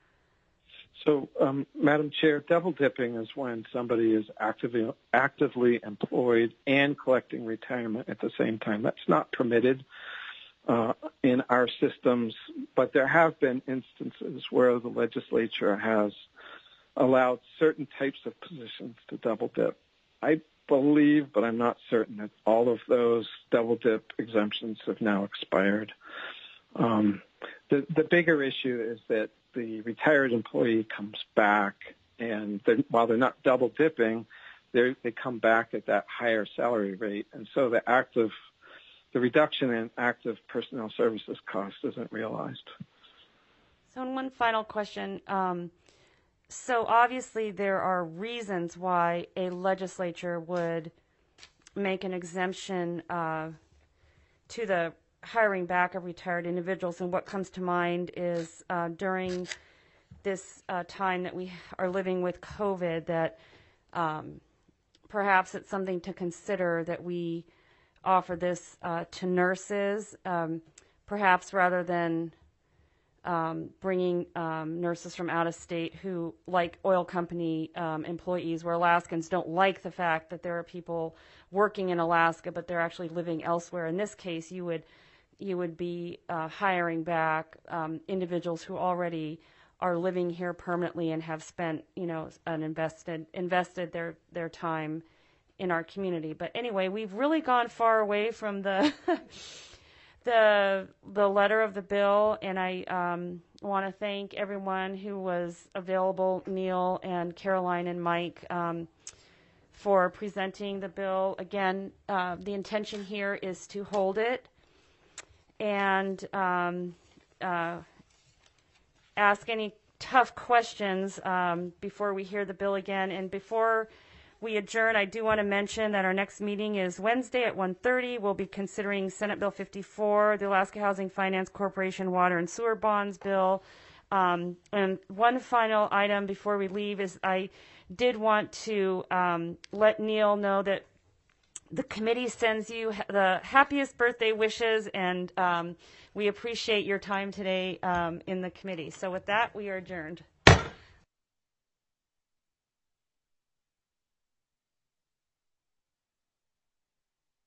[SPEAKER 11] So, um, Madam Chair, double dipping is when somebody is actively, actively employed and collecting retirement at the same time. That's not permitted uh, in our systems, but there have been instances where the legislature has allowed certain types of positions to double dip. I believe, but I'm not certain, that all of those double dip exemptions have now expired. Um, the, the bigger issue is that the retired employee comes back, and they're, while they're not double dipping, they come back at that higher salary rate, and so the active, the reduction in active personnel services cost isn't realized.
[SPEAKER 1] So, one final question. Um, So obviously there are reasons why a legislature would make an exemption uh, to the hiring back of retired individuals. And what comes to mind is uh, during this uh, time that we are living with COVID, that um, perhaps it's something to consider that we offer this uh, to nurses, um, perhaps rather than um, bringing um, nurses from out of state who, like oil company um, employees, where Alaskans don't like the fact that there are people working in Alaska, but they're actually living elsewhere. In this case, you would you would be uh, hiring back um, individuals who already are living here permanently and have spent, you know, an invested invested their their time in our community. But anyway, we've really gone far away from the the the letter of the bill, and I um, want to thank everyone who was available, Neil and Caroline and Mike, um, for presenting the bill. Again, uh, the intention here is to hold it and um, uh, ask any tough questions um, before we hear the bill again. And before we adjourn, I do want to mention that our next meeting is Wednesday at one thirty. We'll be considering Senate Bill fifty-four, the Alaska Housing Finance Corporation Water and Sewer Bonds Bill. Um, and one final item before we leave is I did want to um, let Neil know that the committee sends you the happiest birthday wishes, and um, we appreciate your time today um, in the committee. So with that, we are adjourned.